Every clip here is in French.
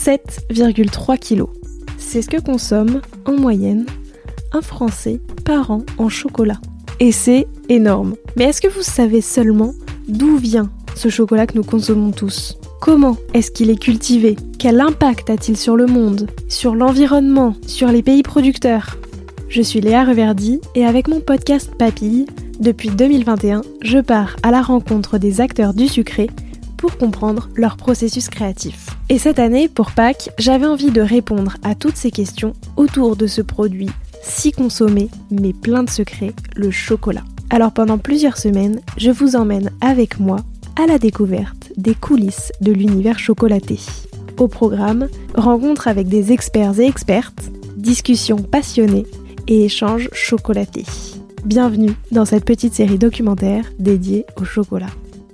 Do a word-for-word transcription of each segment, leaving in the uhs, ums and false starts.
sept virgule trois kilos. C'est ce que consomme, en moyenne, un Français par an en chocolat. Et c'est énorme. Mais est-ce que vous savez seulement d'où vient ce chocolat que nous consommons tous ? Comment est-ce qu'il est cultivé ? Quel impact a-t-il sur le monde, sur l'environnement, sur les pays producteurs ? Je suis Léa Reverdy et avec mon podcast Papille, depuis deux mille vingt et un, je pars à la rencontre des acteurs du sucré pour comprendre leur processus créatif. Et cette année, pour Pâques, j'avais envie de répondre à toutes ces questions autour de ce produit si consommé, mais plein de secrets, le chocolat. Alors pendant plusieurs semaines, je vous emmène avec moi à la découverte des coulisses de l'univers chocolaté. Au programme, rencontres avec des experts et expertes, discussions passionnées et échanges chocolatés. Bienvenue dans cette petite série documentaire dédiée au chocolat.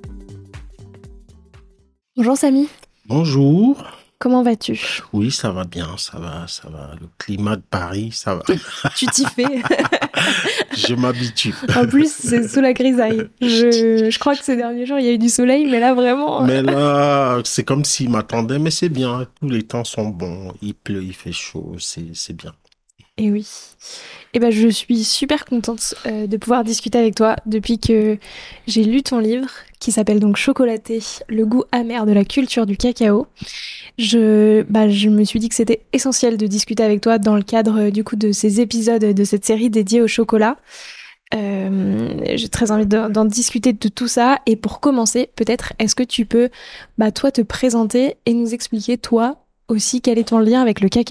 Bonjour Samy. Bonjour. Comment vas-tu ? Oui, ça va bien, ça va, ça va. Le climat de Paris, ça va. Tu t'y fais. Je m'habitue. En plus, c'est sous la grisaille. Je, je crois que ces derniers jours, il y a eu du soleil, mais là, vraiment... Mais là, c'est comme s'il m'attendait, mais c'est bien. Tous les temps sont bons. Il pleut, il fait chaud, c'est, c'est bien. Et oui. Et ben, je suis super contente euh, de pouvoir discuter avec toi depuis que j'ai lu ton livre qui s'appelle donc Chocolaté, le goût amer de la culture du cacao. Je, bah, je me suis dit que c'était essentiel de discuter avec toi dans le cadre du coup de ces épisodes de cette série dédiée au chocolat. Euh, j'ai très envie de, d'en discuter de tout ça. Et pour commencer, peut-être, est-ce que tu peux, bah, toi, te présenter et nous expliquer, toi aussi, quel est ton lien avec le cacao ?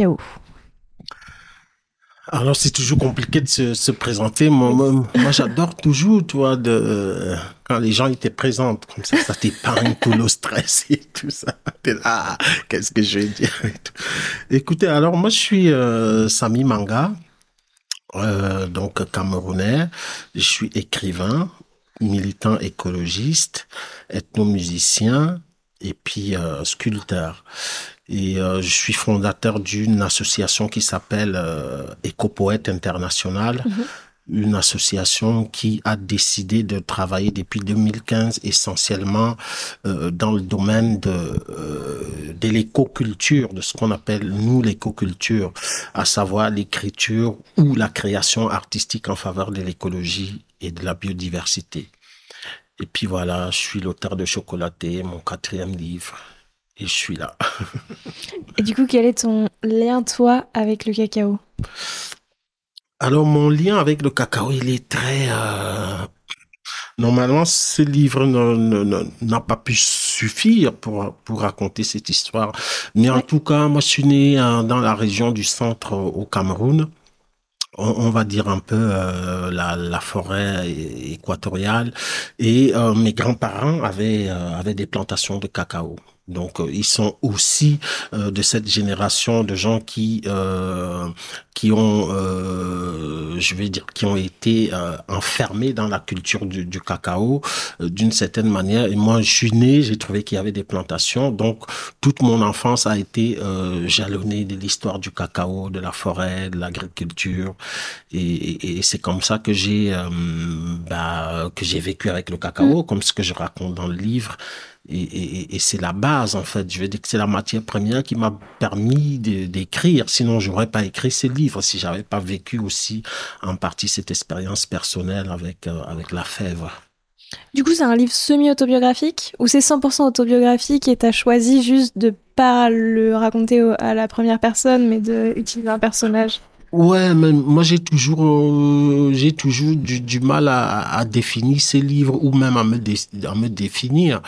Alors, c'est toujours compliqué de se, se présenter. Moi, moi, moi, j'adore toujours, toi, de, quand les gens ils te présentent comme ça, ça t'épargne tout le stress et tout ça. T'es là, ah, qu'est-ce que je vais dire et tout. Écoutez, alors, moi, je suis euh, Samy Manga, euh, donc camerounais. Je suis écrivain, militant écologiste, ethnomusicien et puis euh, sculpteur. Et euh, je suis fondateur d'une association qui s'appelle euh, Éco-Poète International, mmh. Une association qui a décidé de travailler depuis deux mille quinze essentiellement euh, dans le domaine de, euh, de l'écoculture, de ce qu'on appelle, nous, l'écoculture, à savoir l'écriture ou la création artistique en faveur de l'écologie et de la biodiversité. Et puis voilà, je suis l'auteur de Chocolaté, mon quatrième livre. Et je suis là. Et du coup, quel est ton lien, toi, avec le cacao ? Alors, mon lien avec le cacao, il est très... Euh... Normalement, ce livre ne, ne, ne, n'a pas pu suffire pour, pour raconter cette histoire. Mais ouais. En tout cas, moi, je suis né euh, dans la région du centre au Cameroun. On, on va dire un peu euh, la, la forêt équatoriale. Et euh, mes grands-parents avaient, euh, avaient des plantations de cacao. Donc, euh, ils sont aussi euh, de cette génération de gens qui euh, qui ont, euh, je vais dire, qui ont été euh, enfermés dans la culture du, du cacao euh, d'une certaine manière. Et moi, je suis né, j'ai trouvé qu'il y avait des plantations. Donc, toute mon enfance a été euh, jalonnée de l'histoire du cacao, de la forêt, de l'agriculture. Et, et, et c'est comme ça que j'ai euh, bah, que j'ai vécu avec le cacao, mmh. comme ce que je raconte dans le livre. Et, et, et c'est la base, en fait. Je veux dire que c'est la matière première qui m'a permis de, d'écrire. Sinon, j'aurais pas écrit ce livre si j'avais pas vécu aussi en partie cette expérience personnelle avec, euh, avec la fève. Du coup, c'est un livre semi-autobiographique ou c'est cent pour cent autobiographique et t'as choisi juste de pas le raconter à la première personne, mais d'utiliser un personnage ? Ouais, mais moi j'ai toujours euh, j'ai toujours du, du mal à, à définir ces livres ou même à me dé, à me définir.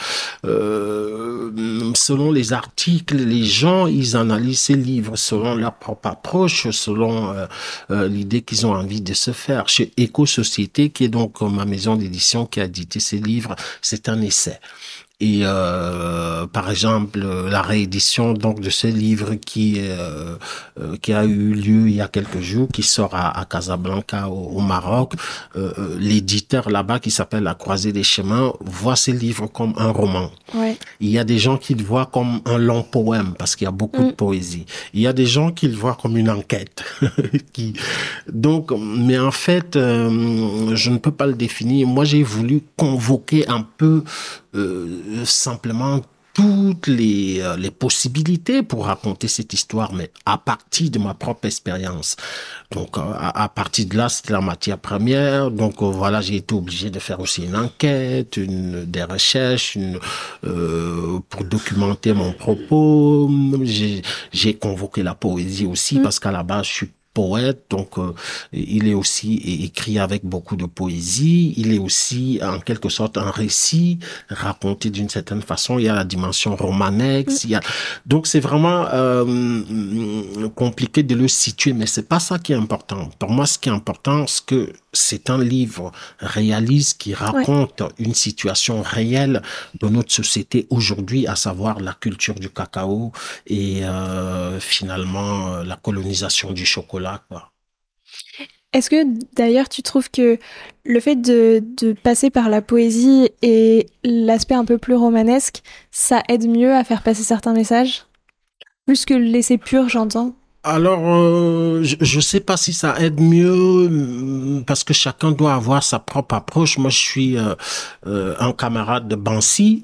Euh, selon les articles, les gens ils analysent ces livres selon leur propre approche, selon euh, euh, l'idée qu'ils ont envie de se faire. Chez Éco-Société, qui est donc ma maison d'édition qui a édité ces livres, c'est un essai. Et euh, par exemple, la réédition donc de ce livre qui euh, euh, qui a eu lieu il y a quelques jours, qui sort à, à Casablanca au, au Maroc, euh, l'éditeur là-bas qui s'appelle La Croisée des Chemins voit ce livre comme un roman. Ouais. Il y a des gens qui le voient comme un long poème parce qu'il y a beaucoup mm. de poésie. Il y a des gens qui le voient comme une enquête. qui donc, mais en fait, euh, je ne peux pas le définir. Moi, j'ai voulu convoquer un peu Euh, simplement toutes les, euh, les possibilités pour raconter cette histoire, mais à partir de ma propre expérience. Donc, euh, à, à partir de là, c'était la matière première. Donc, euh, voilà, j'ai été obligé de faire aussi une enquête, une, des recherches, une, euh, pour documenter mon propos. J'ai, j'ai convoqué la poésie aussi, mmh. parce qu'à la base, je suis poète, donc euh, il est aussi écrit avec beaucoup de poésie. Il est aussi en quelque sorte un récit raconté d'une certaine façon. Il y a la dimension romanesque. Il y a... Donc c'est vraiment euh, compliqué de le situer, mais c'est pas ça qui est important. Pour moi, ce qui est important, c'est que c'est un livre réaliste qui raconte ouais. une situation réelle de notre société aujourd'hui, à savoir la culture du cacao et euh, finalement la colonisation du chocolat. Quoi. Est-ce que d'ailleurs tu trouves que le fait de, de passer par la poésie et l'aspect un peu plus romanesque, ça aide mieux à faire passer certains messages ? Plus que le laisser pur, j'entends. Alors, euh, je, je sais pas si ça aide mieux parce que chacun doit avoir sa propre approche. Moi, je suis euh, euh, un camarade de Bansi,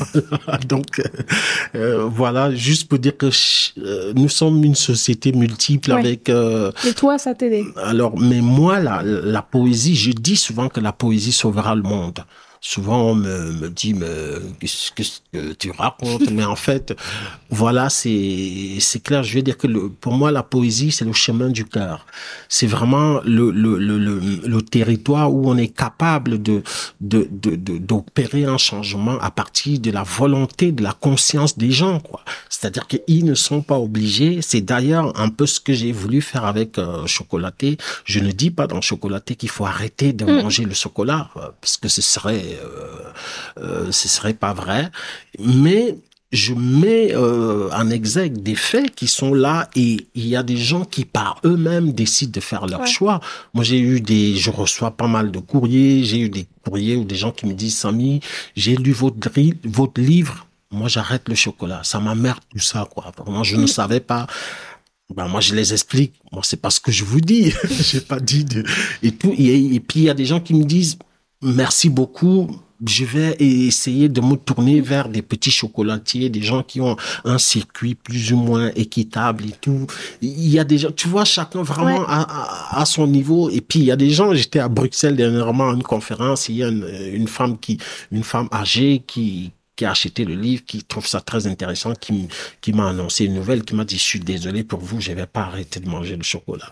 donc euh, voilà, juste pour dire que euh, nous sommes une société multiple ouais. avec. Euh, Et toi, ça t'aide. Alors, mais moi, la, la poésie, je dis souvent que la poésie sauvera le monde. Souvent, on me, me dit, mais qu'est-ce que tu racontes? Mais en fait, voilà, c'est, c'est clair. Je veux dire que le, pour moi, la poésie, c'est le chemin du cœur. C'est vraiment le, le, le, le, le territoire où on est capable de, de, de, de, d'opérer un changement à partir de la volonté, de la conscience des gens, quoi. C'est-à-dire qu'ils ne sont pas obligés. C'est d'ailleurs un peu ce que j'ai voulu faire avec euh, Chocolaté. Je ne dis pas dans Chocolaté qu'il faut arrêter de mmh. manger le chocolat, parce que ce serait Euh, euh, ce serait pas vrai, mais je mets euh, en exergue des faits qui sont là et il y a des gens qui par eux-mêmes décident de faire leur ouais. choix. Moi, j'ai eu des, je reçois pas mal de courriers, j'ai eu des courriers ou des gens qui me disent Samy, j'ai lu votre, votre livre, moi j'arrête le chocolat, ça m'emmerde tout ça, quoi. Vraiment, je mmh. ne savais pas. Ben moi je les explique, moi c'est pas ce que je vous dis, j'ai pas dit de et tout et, et puis il y a des gens qui me disent merci beaucoup. Je vais essayer de me tourner vers des petits chocolatiers, des gens qui ont un circuit plus ou moins équitable et tout. Il y a des gens, tu vois, chacun vraiment ouais. à, à, à son niveau. Et puis il y a des gens. J'étais à Bruxelles dernièrement à une conférence. Il y a une, une femme qui, une femme âgée qui qui a acheté le livre, qui trouve ça très intéressant, qui, qui m'a annoncé une nouvelle, qui m'a dit, je suis désolé pour vous, je vais pas arrêter de manger le chocolat.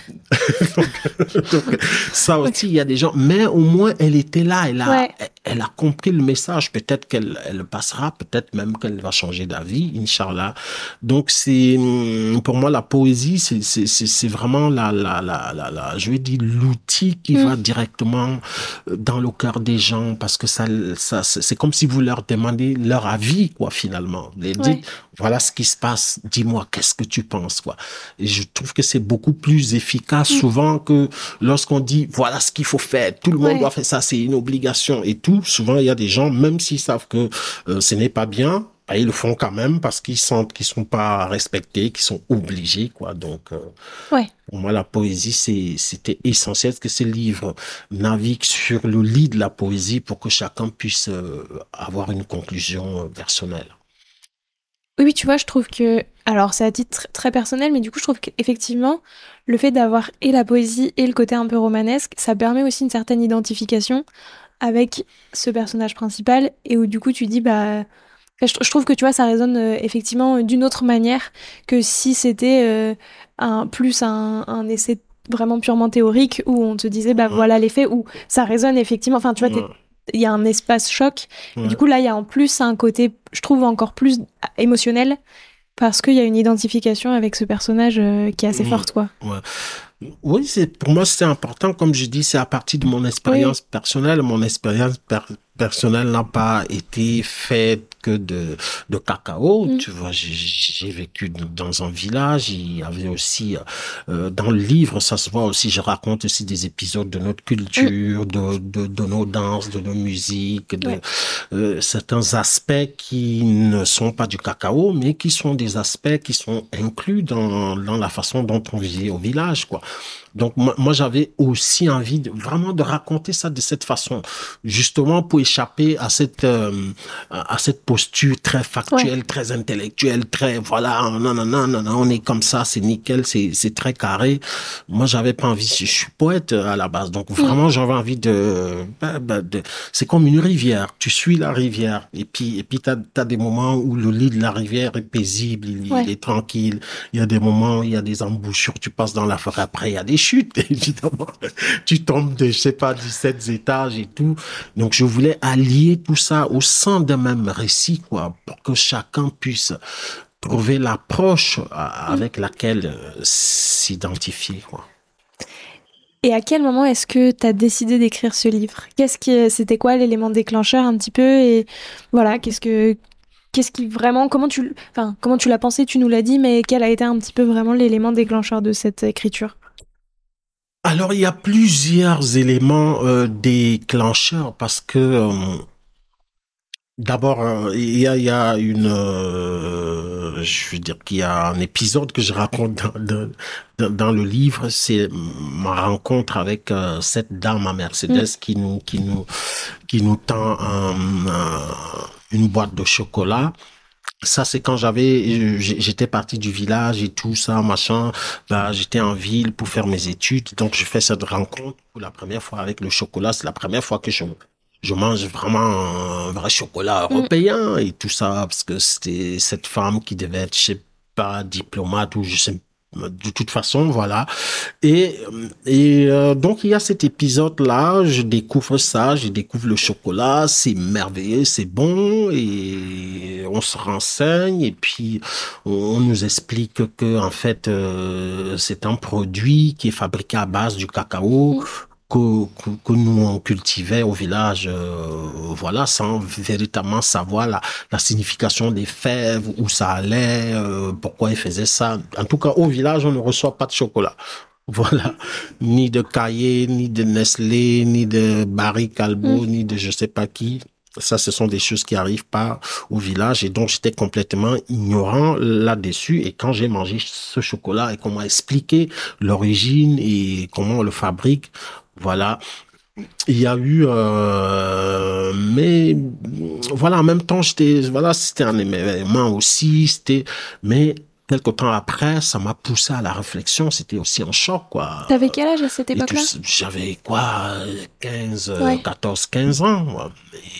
donc, donc, ça aussi, il y a des gens, mais au moins, elle était là, elle a, ouais. elle, elle a compris le message, peut-être qu'elle elle passera, peut-être même qu'elle va changer d'avis, Inch'Allah. Donc, c'est, pour moi, la poésie, c'est, c'est, c'est, c'est vraiment la, la, la, la, la, je vais dire, l'outil qui mm. va directement dans le cœur des gens, parce que ça, ça, c'est comme si vous leur demandez leur avis, quoi, finalement. Les ouais. dites, voilà ce qui se passe, dis-moi, qu'est-ce que tu penses, quoi. Et je trouve que c'est beaucoup plus efficace mmh. souvent que lorsqu'on dit, voilà ce qu'il faut faire, tout le monde ouais. doit faire ça, c'est une obligation et tout. Souvent, il y a des gens, même s'ils savent que euh, ce n'est pas bien, bah, ils le font quand même parce qu'ils sentent qu'ils sont pas respectés, qu'ils sont obligés, quoi. Donc, euh, ouais. pour moi, la poésie, c'est, c'était essentiel que ces livres naviguent sur le lit de la poésie pour que chacun puisse euh, avoir une conclusion euh, personnelle. Oui, oui, tu vois, je trouve que, alors c'est à titre très personnel, mais du coup, je trouve qu'effectivement, le fait d'avoir et la poésie et le côté un peu romanesque, ça permet aussi une certaine identification avec ce personnage principal et où du coup, tu dis, bah... Je trouve que tu vois, ça résonne euh, effectivement d'une autre manière que si c'était euh, un, plus un, un essai vraiment purement théorique où on te disait, bah ouais. voilà les faits, où ça résonne effectivement. Enfin, tu vois, il ouais. y a un espace choc. Ouais. Et du coup, là, il y a en plus un côté, je trouve, encore plus émotionnel parce qu'il y a une identification avec ce personnage euh, qui est assez ouais. forte, quoi. Ouais. Oui, c'est, pour moi, c'est important. Comme je dis, c'est à partir de mon expérience oui. personnelle. Mon expérience per- personnelle n'a pas été faite que de, de cacao. Mm. Tu vois, j'ai, j'ai vécu dans un village. Il y avait aussi, euh, dans le livre, ça se voit aussi, je raconte aussi des épisodes de notre culture, mm. de, de, de nos danses, de nos musiques, de ouais. euh, certains aspects qui ne sont pas du cacao, mais qui sont des aspects qui sont inclus dans, dans la façon dont on vivait au village, quoi. Donc moi, moi j'avais aussi envie de, vraiment de raconter ça de cette façon, justement pour échapper à cette euh, à cette posture très factuelle, ouais. très intellectuelle, très voilà, non non non non non, on est comme ça, c'est nickel, c'est c'est très carré. Moi j'avais pas envie, je suis poète à la base, donc vraiment mmh. j'avais envie de, de, de c'est comme une rivière, tu suis la rivière et puis et puis t'as t'as des moments où le lit de la rivière est paisible, il, ouais. il est tranquille, il y a des moments où il y a des embouchures, tu passes dans la forêt, après il y a des chutes, évidemment. Tu tombes de, je sais pas, dix-sept étages et tout. Donc, je voulais allier tout ça au sein d'un même récit, quoi, pour que chacun puisse trouver l'approche avec laquelle s'identifier, quoi. Et à quel moment est-ce que tu as décidé d'écrire ce livre ? Qu'est-ce qui, c'était quoi l'élément déclencheur un petit peu ? Et voilà, qu'est-ce que, qu'est-ce qui vraiment, comment tu, enfin, comment tu l'as pensé ? Tu nous l'as dit, mais quel a été un petit peu vraiment l'élément déclencheur de cette écriture ? Alors, il y a plusieurs éléments euh, déclencheurs parce que euh, d'abord, euh, il y a, il y a une, euh, je veux dire qu'il y a un épisode que je raconte dans, dans, dans le livre, c'est ma rencontre avec euh, cette dame à Mercedes mmh. qui nous, qui nous, qui nous tend un, un, une boîte de chocolat. Ça, c'est quand j'avais, j'étais parti du village et tout ça, machin. Bah, j'étais en ville pour faire mes études. Donc, je fais cette rencontre pour la première fois avec le chocolat. C'est la première fois que je, je mange vraiment un vrai chocolat européen mmh. et tout ça, parce que c'était cette femme qui devait être, je sais pas, diplomate ou je sais pas. De toute façon, voilà. Et, et euh, donc, il y a cet épisode-là, je découvre ça, je découvre le chocolat, c'est merveilleux, c'est bon, et on se renseigne, et puis on nous explique que, en fait, euh, c'est un produit qui est fabriqué à base du cacao, Que, que, que nous on cultivait au village, euh, voilà, sans véritablement savoir la, la signification des fèves, où ça allait, euh, pourquoi ils faisaient ça. En tout cas, au village, on ne reçoit pas de chocolat. Voilà. Ni de Caillé, ni de Nestlé, ni de Barry Callebaut, mmh. ni de je sais pas qui. Ça, ce sont des choses qui arrivent pas au village et donc j'étais complètement ignorant là-dessus. Et quand j'ai mangé ce chocolat et qu'on m'a expliqué l'origine et comment on le fabrique, voilà, il y a eu, euh, mais voilà, en même temps, j'étais, voilà, c'était un événement aussi, c'était, mais quelque temps après, ça m'a poussé à la réflexion. C'était aussi un choc, quoi. T'avais quel âge à cette époque-là ? J'avais quoi, quinze, ouais. quatorze, quinze ans. Moi.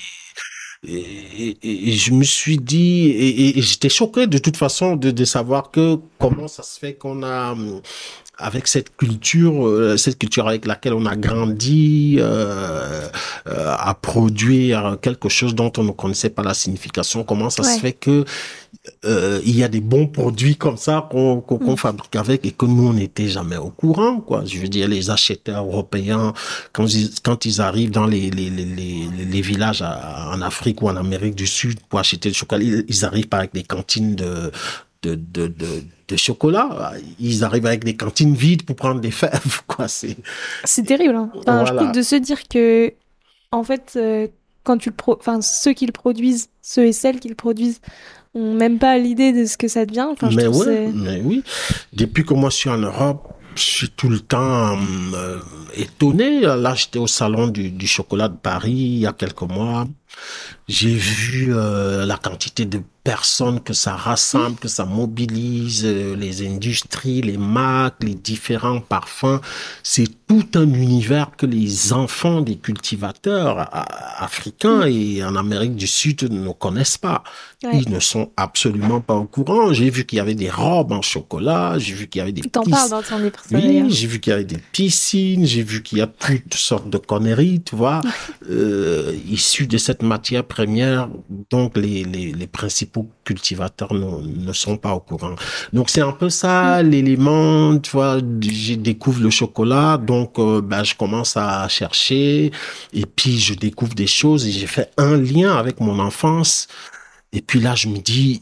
Et, et, et, et je me suis dit, et, et j'étais choqué de toute façon de, de savoir que comment ça se fait qu'on a, avec cette culture, euh, cette culture avec laquelle on a grandi, euh, euh, à produire quelque chose dont on ne connaissait pas la signification, comment ça ouais. se fait que euh, il y a des bons produits comme ça qu'on, qu'on, qu'on mmh. fabrique avec et que nous on n'était jamais au courant, quoi. Je veux dire, les acheteurs européens quand ils quand ils arrivent dans les les les les, les villages à, en Afrique ou en Amérique du Sud pour acheter du chocolat, ils, ils arrivent pas avec des cantines de de de de de chocolat, ils arrivent avec des cantines vides pour prendre des fèves, quoi. C'est c'est terrible. Hein. Enfin, voilà. Je trouve de se dire que en fait, euh, quand tu le pro, enfin ceux qui le produisent, ceux et celles qui le produisent ont même pas l'idée de ce que ça devient. Enfin, je mais trouve ouais, c'est... mais oui. Depuis que moi je suis en Europe, je suis tout le temps euh, étonné. Là, j'étais au salon du, du chocolat de Paris il y a quelques mois. J'ai vu euh, la quantité de personnes que ça rassemble, que ça mobilise, euh, les industries, les marques, les différents parfums. C'est tout un univers que les enfants des cultivateurs a- africains et en Amérique du Sud ne connaissent pas. Ouais. Ils ne sont absolument pas au courant. J'ai vu qu'il y avait des robes en chocolat, j'ai vu qu'il y avait des T'en piscines. parles dans ton livre, ça, oui, d'ailleurs. j'ai vu qu'il y avait des piscines, j'ai vu qu'il y a toutes sortes de conneries, tu vois, euh, issues de cette matière première, donc les, les, les principaux cultivateurs ne, ne sont pas au courant. Donc c'est un peu ça, mmh. l'élément, tu vois, je découvre le chocolat, donc euh, ben, je commence à chercher, et puis je découvre des choses, et j'ai fait un lien avec mon enfance, et puis là je me dis,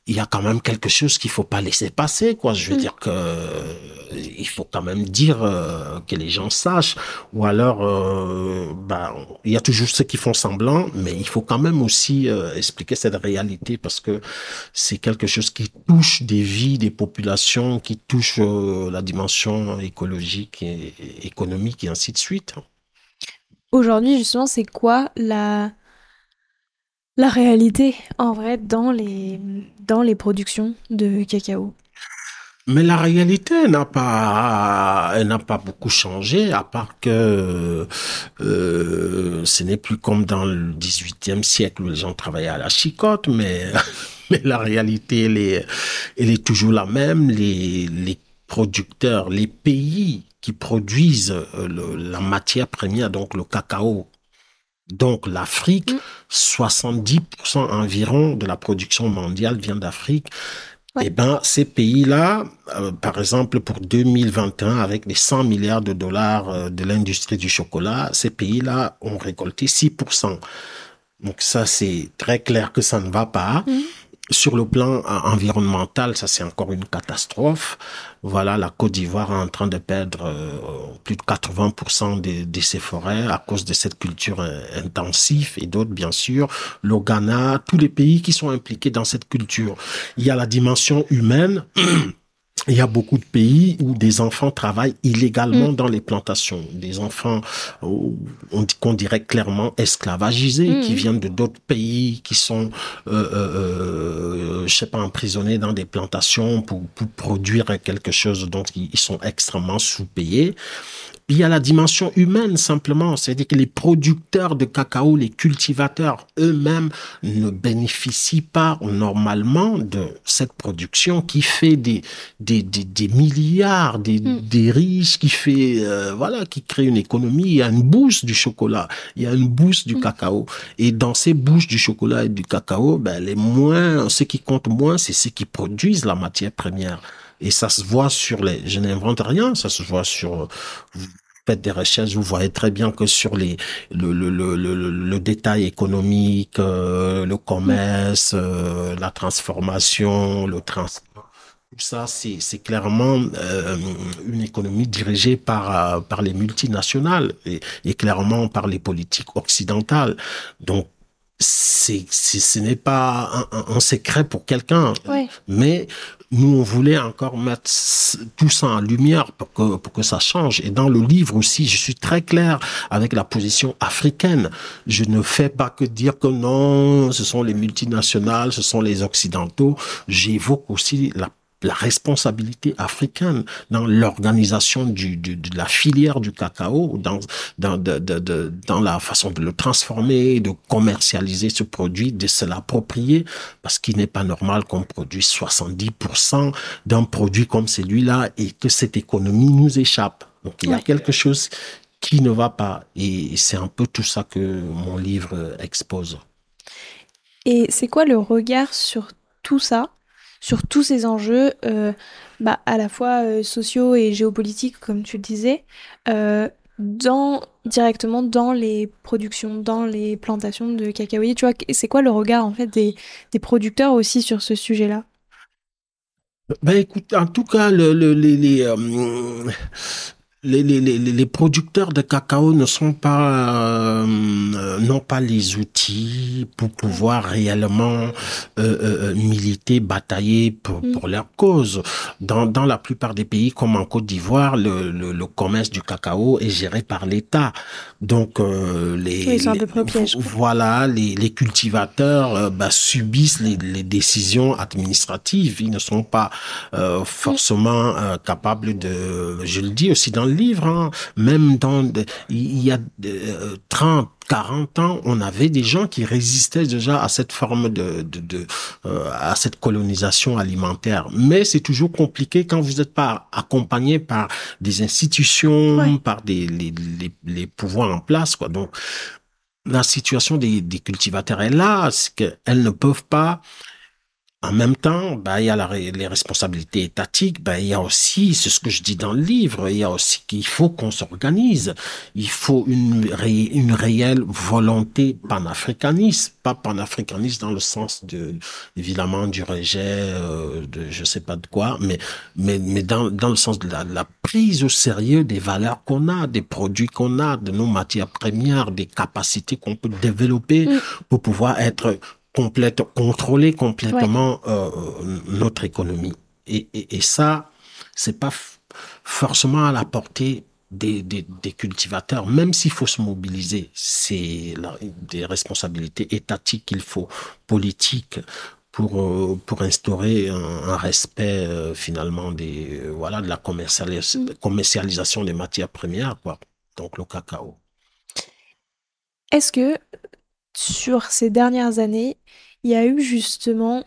il y a quand même quelque chose qu'il faut pas laisser passer, quoi. Je veux Mm. dire que euh, il faut quand même dire euh, que les gens sachent. Ou alors, euh, bah, il y a toujours ceux qui font semblant, mais il faut quand même aussi euh, expliquer cette réalité parce que c'est quelque chose qui touche des vies, des populations, qui touche euh, la dimension écologique et, et économique et ainsi de suite. Aujourd'hui, justement, c'est quoi la, la réalité en vrai dans les, dans les productions de cacao? Mais la réalité n'a pas, elle n'a pas beaucoup changé, à part que euh, ce n'est plus comme dans le dix-huitième siècle où les gens travaillaient à la chicotte, mais, mais la réalité, elle est, elle est toujours la même. Les, les producteurs, les pays qui produisent euh, le- la matière première, donc le cacao, donc l'Afrique, Mm. soixante-dix pour cent environ de la production mondiale vient d'Afrique. Ouais. Eh ben, ces pays-là, euh, par exemple, pour deux mille vingt et un, avec les cent milliards de dollars euh, de l'industrie du chocolat, ces pays-là ont récolté six pour cent. Donc ça, c'est très clair que ça ne va pas. Mm. Sur le plan euh, environnemental, ça c'est encore une catastrophe. Voilà, la Côte d'Ivoire est en train de perdre euh, plus de quatre-vingts pour cent de, de ses forêts à cause de cette culture euh, intensive et d'autres, bien sûr. Le Ghana, tous les pays qui sont impliqués dans cette culture. Il y a la dimension humaine. Il y a beaucoup de pays où des enfants travaillent illégalement Mm. dans les plantations. Des enfants, euh, on dit qu'on dirait clairement esclavagisés, qui Mm. viennent de d'autres pays, qui sont, euh, euh, euh, je sais pas, emprisonnés dans des plantations pour, pour produire quelque chose dont ils sont extrêmement sous-payés. Il y a la dimension humaine simplement, c'est-à-dire que les producteurs de cacao, les cultivateurs eux-mêmes ne bénéficient pas normalement de cette production qui fait des des des, des milliards, des Mm. des riches, qui fait euh, voilà, qui crée une économie. Il y a une bourse du chocolat, il y a une bourse du Mm. cacao, et dans ces bourses du chocolat et du cacao, ben les moins, ceux qui comptent moins, c'est ceux qui produisent la matière première. Et ça se voit sur les, je n'invente rien, ça se voit sur, vous faites des recherches, vous voyez très bien que sur les, le, le, le, le, le détail économique, euh, le Mm. commerce, euh, la transformation, le transport, tout ça, c'est, c'est clairement euh, une économie dirigée par, euh, par les multinationales et, et clairement par les politiques occidentales. Donc, c'est, c'est, ce n'est pas un, un, un secret pour quelqu'un, Ouais. mais nous, on voulait encore mettre tout ça en lumière pour que, pour que ça change. Et dans le livre aussi, je suis très clair avec la position africaine. Je ne fais pas que dire que non, ce sont les multinationales, ce sont les occidentaux. J'évoque aussi la la responsabilité africaine dans l'organisation du, du, de la filière du cacao, dans, dans, de, de, de, dans la façon de le transformer, de commercialiser ce produit, de se l'approprier, parce qu'il n'est pas normal qu'on produise soixante-dix pour cent d'un produit comme celui-là et que cette économie nous échappe. Donc il y a Ouais. quelque chose qui ne va pas, et c'est un peu tout ça que mon livre expose. Et c'est quoi le regard sur tout ça, sur tous ces enjeux, euh, bah, à la fois euh, sociaux et géopolitiques, comme tu le disais, euh, dans, directement dans les productions, dans les plantations de cacaoyers, tu vois, c'est quoi le regard en fait des, des producteurs aussi sur ce sujet-là? Ben écoute, en tout cas, le, le, les, les, euh, les, les, les, les producteurs de cacao ne sont pas, euh, n'ont pas les outils pour Ouais. pouvoir réellement euh, euh, militer, batailler pour, Mm. pour leur cause. Dans, dans la plupart des pays, comme en Côte d'Ivoire, le, le, le commerce du cacao est géré par l'État. Donc, euh, Oui, les, ils sont un les peu pris au piège, quoi. voilà, les, les cultivateurs euh, bah, subissent les, les décisions administratives. Ils ne sont pas euh, Mm. forcément euh, capables de, je le dis aussi dans le livre, hein, même dans, de, il y a euh, trente, quarante ans, on avait des gens qui résistaient déjà à cette forme de, de, de euh, à cette colonisation alimentaire. Mais c'est toujours compliqué quand vous n'êtes pas accompagné par des institutions, Ouais. par des les, les, les pouvoirs en place, quoi. Donc la situation des, des cultivateurs est là, c'est qu'elles ne peuvent pas En même temps, bah, il y a la, les responsabilités étatiques, bah, il y a aussi, c'est ce que je dis dans le livre, il y a aussi qu'il faut qu'on s'organise. Il faut une, ré, une réelle volonté panafricaniste, pas panafricaniste dans le sens de, évidemment, du rejet, euh, de je sais pas de quoi, mais, mais, mais dans, dans le sens de la, de la prise au sérieux des valeurs qu'on a, des produits qu'on a, de nos matières premières, des capacités qu'on peut développer Mm. pour pouvoir être complète, contrôler Ouais. complètement euh, notre économie. Et, et, et ça, c'est pas f- forcément à la portée des, des, des cultivateurs, même s'il faut se mobiliser. C'est la, des responsabilités étatiques qu'il faut, politiques, pour euh, pour instaurer un, un respect euh, finalement des euh, voilà de la commercialis- Mm. commercialisation des matières premières, quoi. Donc le cacao. Est-ce que sur ces dernières années, il y a eu justement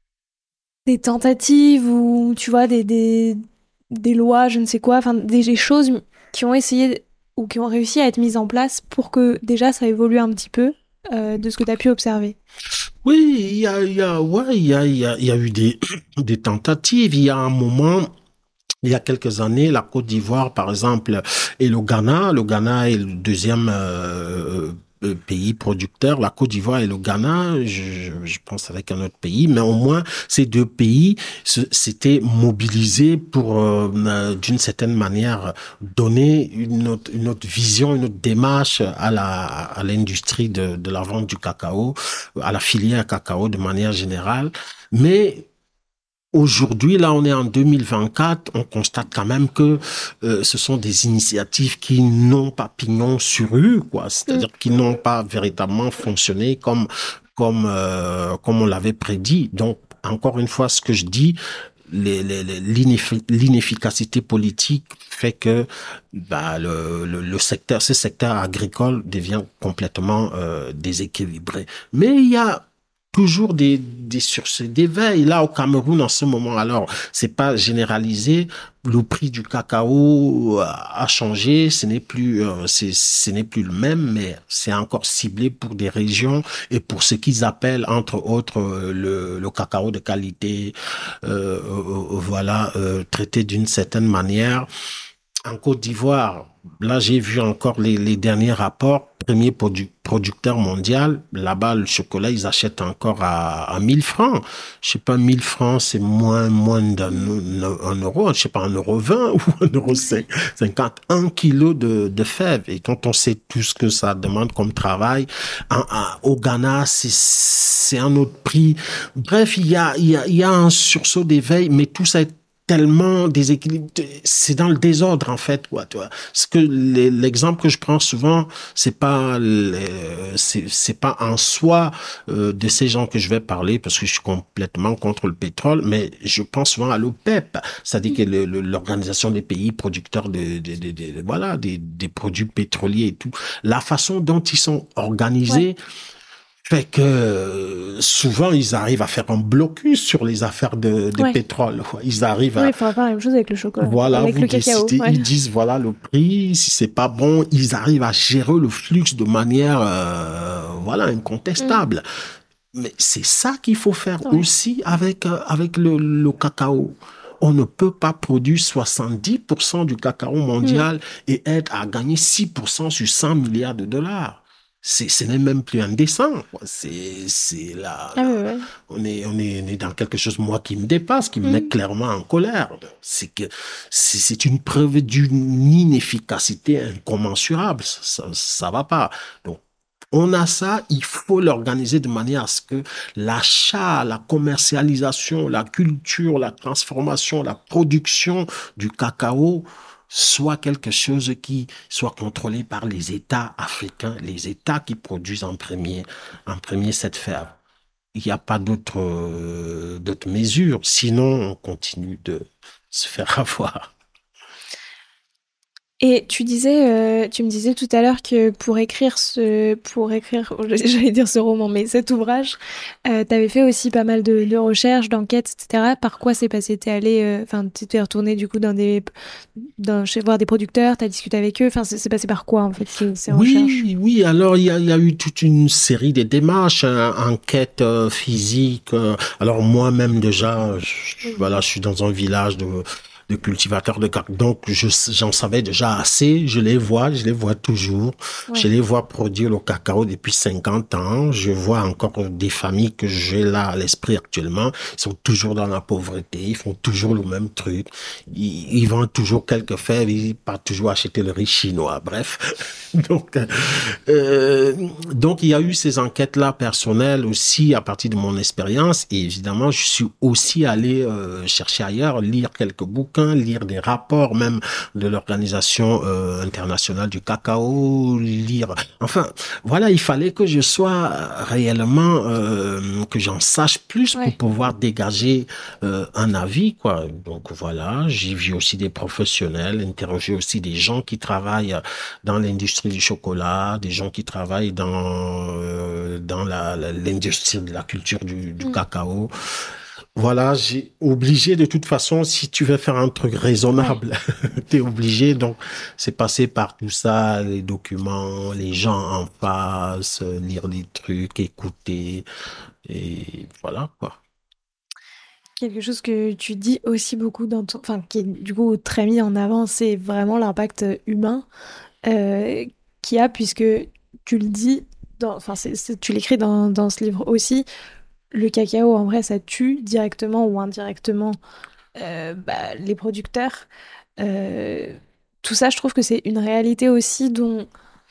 des tentatives ou tu vois des, des, des lois, je ne sais quoi, enfin des, des choses qui ont essayé ou qui ont réussi à être mises en place pour que déjà ça évolue un petit peu euh, de ce que tu as pu observer. Oui, il y a, il y a, ouais, il y a, il y a, il y a eu des, des tentatives. Il y a un moment, il y a quelques années, la Côte d'Ivoire, par exemple, et le Ghana. Le Ghana est le deuxième euh, euh, pays producteur. La Côte d'Ivoire et le Ghana, je, je pense avec un autre pays, mais au moins ces deux pays se- s'étaient mobilisés pour, euh, euh, d'une certaine manière, donner une autre, une autre vision, une autre démarche à la à l'industrie de, de la vente du cacao, à la filière cacao de manière générale. Mais aujourd'hui, là, on est en deux mille vingt-quatre, on constate quand même que euh, ce sont des initiatives qui n'ont pas pignon sur rue, quoi. Mm. C'est-à-dire qui n'ont pas véritablement fonctionné comme comme euh, comme on l'avait prédit. Donc, encore une fois, ce que je dis, les, les, les, l'ineffi- l'inefficacité politique fait que bah, le, le, le secteur, ce secteur agricole devient complètement euh, déséquilibré. Mais il y a toujours des, des sursauts d'éveil. Là, au Cameroun, en ce moment, alors, c'est pas généralisé. Le prix du cacao a changé. Ce n'est plus, euh, c'est, ce n'est plus le même, mais c'est encore ciblé pour des régions et pour ce qu'ils appellent, entre autres, euh, le, le cacao de qualité, euh, euh, voilà, euh, traité d'une certaine manière. En Côte d'Ivoire, là, j'ai vu encore les, les derniers rapports. Premier produ- producteur mondial, là-bas, le chocolat, ils achètent encore à, à mille francs. Je sais pas, mille francs, c'est moins, moins d'un un euro, je sais pas, un euro vingt ou un euro cinquante. Un kilo de, de fèves. Et quand on sait tout ce que ça demande comme travail, en- en- au Ghana, c'est, c'est un autre prix. Bref, il y a, il y a, il y a un sursaut d'éveil, mais tout ça est tellement déséquilibré, c'est dans le désordre en fait, quoi, tu vois. Ce que les- l'exemple que je prends souvent, c'est pas le- c'est c'est pas en soi euh, de ces gens que je vais parler parce que je suis complètement contre le pétrole, mais je pense souvent à l'OPEP, c'est-à-dire que le- le- l'organisation des pays producteurs de, de, de, de- voilà des, des produits pétroliers et tout, la façon dont ils sont Ouais. organisés fait que euh, souvent ils arrivent à faire un blocus sur les affaires de, de Ouais. pétrole. Quoi. Ils arrivent Oui, à, il faudra faire la même chose avec le chocolat, voilà, avec vous le cacao. décidez, Ouais. ils disent voilà le prix, si c'est pas bon, ils arrivent à gérer le flux de manière, euh, voilà, Mm. incontestable. Mais c'est ça qu'il faut faire Ouais. aussi avec euh, avec le, le cacao. On ne peut pas produire soixante-dix pour cent du cacao Mm. mondial et être à gagner six pour cent sur cent milliards de dollars. C'est, ce n'est même plus indécent, quoi. C'est, c'est là, Ah là, ouais, ouais. on est, on est, on est dans quelque chose, moi, qui me dépasse, qui me met Mm. clairement en colère. C'est que, c'est, c'est une preuve d'une inefficacité incommensurable. Ça, ça, ça va pas. Donc, on a ça, il faut l'organiser de manière à ce que l'achat, la commercialisation, la culture, la transformation, la production du cacao soit quelque chose qui soit contrôlé par les États africains, les États qui produisent en premier, en premier cette fève. Il n'y a pas d'autres euh, d'autres mesures, sinon on continue de se faire avoir. Et tu disais, euh, tu me disais tout à l'heure que pour écrire ce, pour écrire, j'allais dire ce roman, mais cet ouvrage, euh, t'avais fait aussi pas mal de, de recherches, d'enquêtes, et cetera. Par quoi c'est passé? T'es allé, euh, enfin, t'es retourné du coup dans des, dans, chez voir des producteurs, t'as discuté avec eux. Enfin, c'est c'est passé par quoi en fait ces, ces recherches? Oui, oui, alors il y a, il y a eu toute une série de démarches, hein, enquêtes euh, physiques. euh. alors moi-même déjà, je, voilà, je suis dans un village de, de cultivateurs de cacao, donc je, j'en savais déjà assez. Je les vois, je les vois toujours. Je Ouais. les vois produire le cacao depuis cinquante ans. Je vois encore des familles que j'ai là à l'esprit actuellement. Ils sont toujours dans la pauvreté, ils font toujours le même truc. Ils, ils vendent toujours quelques fèves, ils partent toujours acheter le riz chinois. Bref. Donc, euh, donc il y a eu ces enquêtes-là personnelles aussi à partir de mon expérience. Et évidemment, je suis aussi allé euh, chercher ailleurs, lire quelques bouquins, lire des rapports même de l'Organisation euh, internationale du cacao, lire. Enfin, voilà, il fallait que je sois réellement, euh, que j'en sache plus pour Ouais. pouvoir dégager euh, un avis, quoi. Donc voilà, j'ai vu aussi des professionnels, interrogé aussi des gens qui travaillent dans l'industrie du chocolat, des gens qui travaillent dans euh, dans la, la- l'industrie de la culture du, du Mm. cacao. Voilà, j'ai obligé de toute façon, si tu veux faire un truc Ouais. raisonnable, t'es obligé. Donc, c'est passé par tout ça, les documents, les gens en face, euh, lire des trucs, écouter, et voilà, quoi. Quelque chose que tu dis aussi beaucoup dans ton, enfin, qui est du coup très mis en avant, c'est vraiment l'impact humain euh, qu'il y a, puisque tu le dis, dans, enfin, c'est, c'est- tu l'écris dans, dans ce livre aussi, le cacao, en vrai, ça tue directement ou indirectement euh, bah, les producteurs. Euh, tout ça, je trouve que c'est une réalité aussi dont...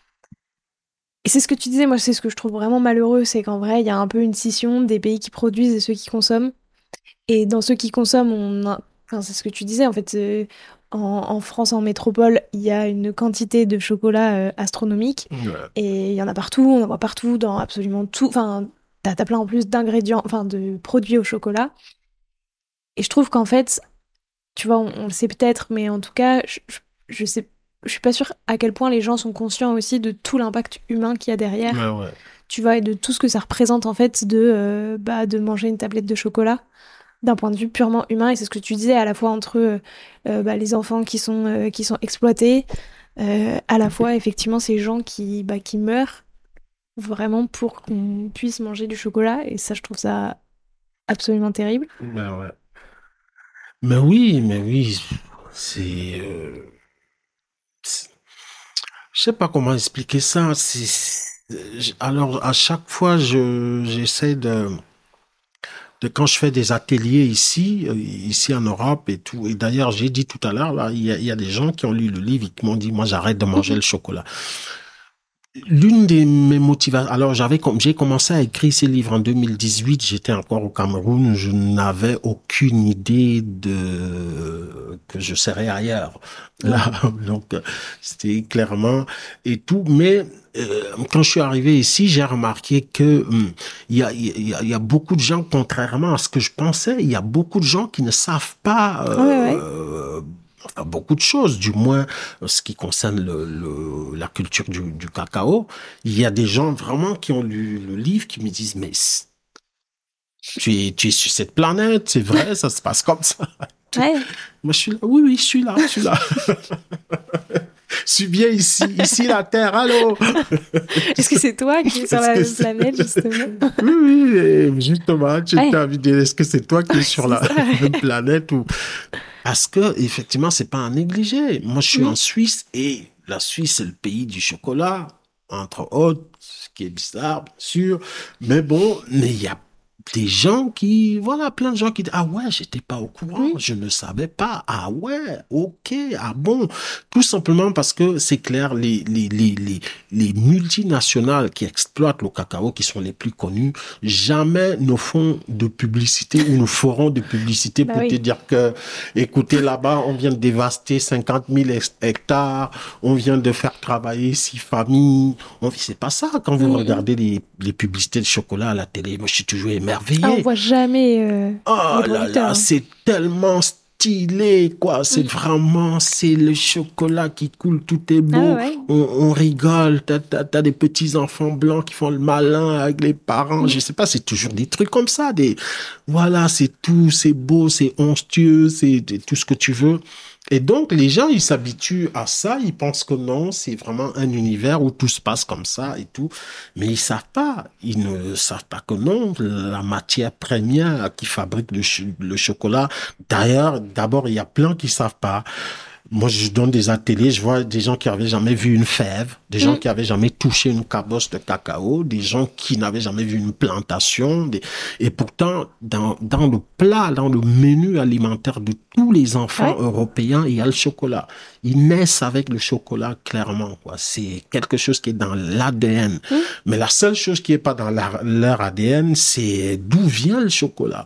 Et c'est ce que tu disais, moi, c'est ce que je trouve vraiment malheureux, c'est qu'en vrai, il y a un peu une scission des pays qui produisent et ceux qui consomment. Et dans ceux qui consomment, on a- enfin, c'est ce que tu disais, en fait, euh, en, en France, en métropole, il y a une quantité de chocolat euh, astronomique. Ouais. Et il y en a partout, on en voit partout, dans absolument tout. Enfin, t'as, t'as plein en plus d'ingrédients, enfin, de produits au chocolat. Et je trouve qu'en fait, tu vois, on, on le sait peut-être, mais en tout cas, je, je, je sais, je suis pas sûre à quel point les gens sont conscients aussi de tout l'impact humain qu'il y a Ouais, derrière, ouais. tu vois, et de tout ce que ça représente, en fait, de, euh, bah, de manger une tablette de chocolat d'un point de vue purement humain. Et c'est ce que tu disais, à la fois entre euh, euh, bah, les enfants qui sont, euh, qui sont exploités, euh, à la fois effectivement ces gens qui, bah, qui meurent vraiment pour qu'on puisse manger du chocolat. Et ça, je trouve ça absolument terrible. Ouais, ouais. Mais oui, mais oui, c'est, euh, c'est- je sais pas comment expliquer ça. C'est, c'est- alors à chaque fois, je j'essaie de, de quand je fais des ateliers ici, euh, ici en Europe et tout. Et d'ailleurs, j'ai dit tout à l'heure là, il y a, il y a des gens qui ont lu le livre et qui m'ont dit, moi, j'arrête de manger le chocolat. L'une de mes motivations, alors j'avais comme j'ai commencé à écrire ces livres en deux mille dix-huit, j'étais encore au Cameroun, je n'avais aucune idée de que je serais ailleurs. Ouais, Là, donc euh, c'était clairement et tout, mais euh, quand je suis arrivé ici, j'ai remarqué que hum, il y a il y a, il y a beaucoup de gens, contrairement à ce que je pensais, il y a beaucoup de gens qui ne savent pas ouais, ouais. euh, enfin, beaucoup de choses, du moins en ce qui concerne le, le, la culture du, du cacao. Il y a des gens vraiment qui ont lu le livre qui me disent, mais tu es, tu es sur cette planète, c'est vrai, ça se passe comme ça. Ouais. Moi, je suis là, oui, oui, je suis là, je suis là. Je suis bien ici, ici la Terre, allô. Est-ce que c'est toi qui es sur Est-ce la que même c'est... planète, justement? Oui, oui, et justement, tu t'es Ouais, envie de dire, est-ce que c'est toi qui es sur c'est la ça. même planète ou... Parce que, effectivement, c'est pas à négliger. Moi, je suis Mm. en Suisse et la Suisse, c'est le pays du chocolat, entre autres, ce qui est bizarre, bien sûr. Mais bon, mais il y a des gens qui, voilà, plein de gens qui disent, ah ouais, j'étais pas au courant, Mm. je ne savais pas. Ah ouais, ok, ah bon. Tout simplement parce que c'est clair, les, les, les, les, les multinationales qui exploitent le cacao, qui sont les plus connues, jamais ne font de publicité ou ne feront de publicité Bah pour te oui. dire que, écoutez, là-bas, on vient de dévaster cinquante mille hectares, on vient de faire travailler six familles. On, c'est pas ça quand vous Mm, mm. regardez les, les publicités de chocolat à la télé. Moi, je suis toujours Ah, on émerveillé. voit jamais euh, Oh les là producteurs, là, hein. c'est tellement stylé, quoi. C'est vraiment, c'est le chocolat qui coule, tout est beau. Ah ouais. On, on rigole. T'as, t'as, t'as des petits enfants blancs qui font le malin avec les parents. Je sais pas, c'est toujours des trucs comme ça. Des, voilà, c'est tout, c'est beau, c'est onctueux, c'est tout ce que tu veux. Et donc, les gens, ils s'habituent à ça, ils pensent que non, c'est vraiment un univers où tout se passe comme ça et tout. Mais ils savent pas, ils ne savent pas que non, la matière première qui fabrique le, ch- le chocolat. D'ailleurs, d'abord, il y a plein qui savent pas. Moi, je donne des ateliers, je vois des gens qui avaient jamais vu une fève, des gens Mm. qui avaient jamais touché une cabosse de cacao, des gens qui n'avaient jamais vu une plantation. Des... Et pourtant, dans, dans le plat, dans le menu alimentaire de tous les enfants Ouais. européens, il y a le chocolat. Ils naissent avec le chocolat, clairement, quoi. C'est quelque chose qui est dans l'A D N. Mm. Mais la seule chose qui est pas dans leur, leur A D N, c'est d'où vient le chocolat.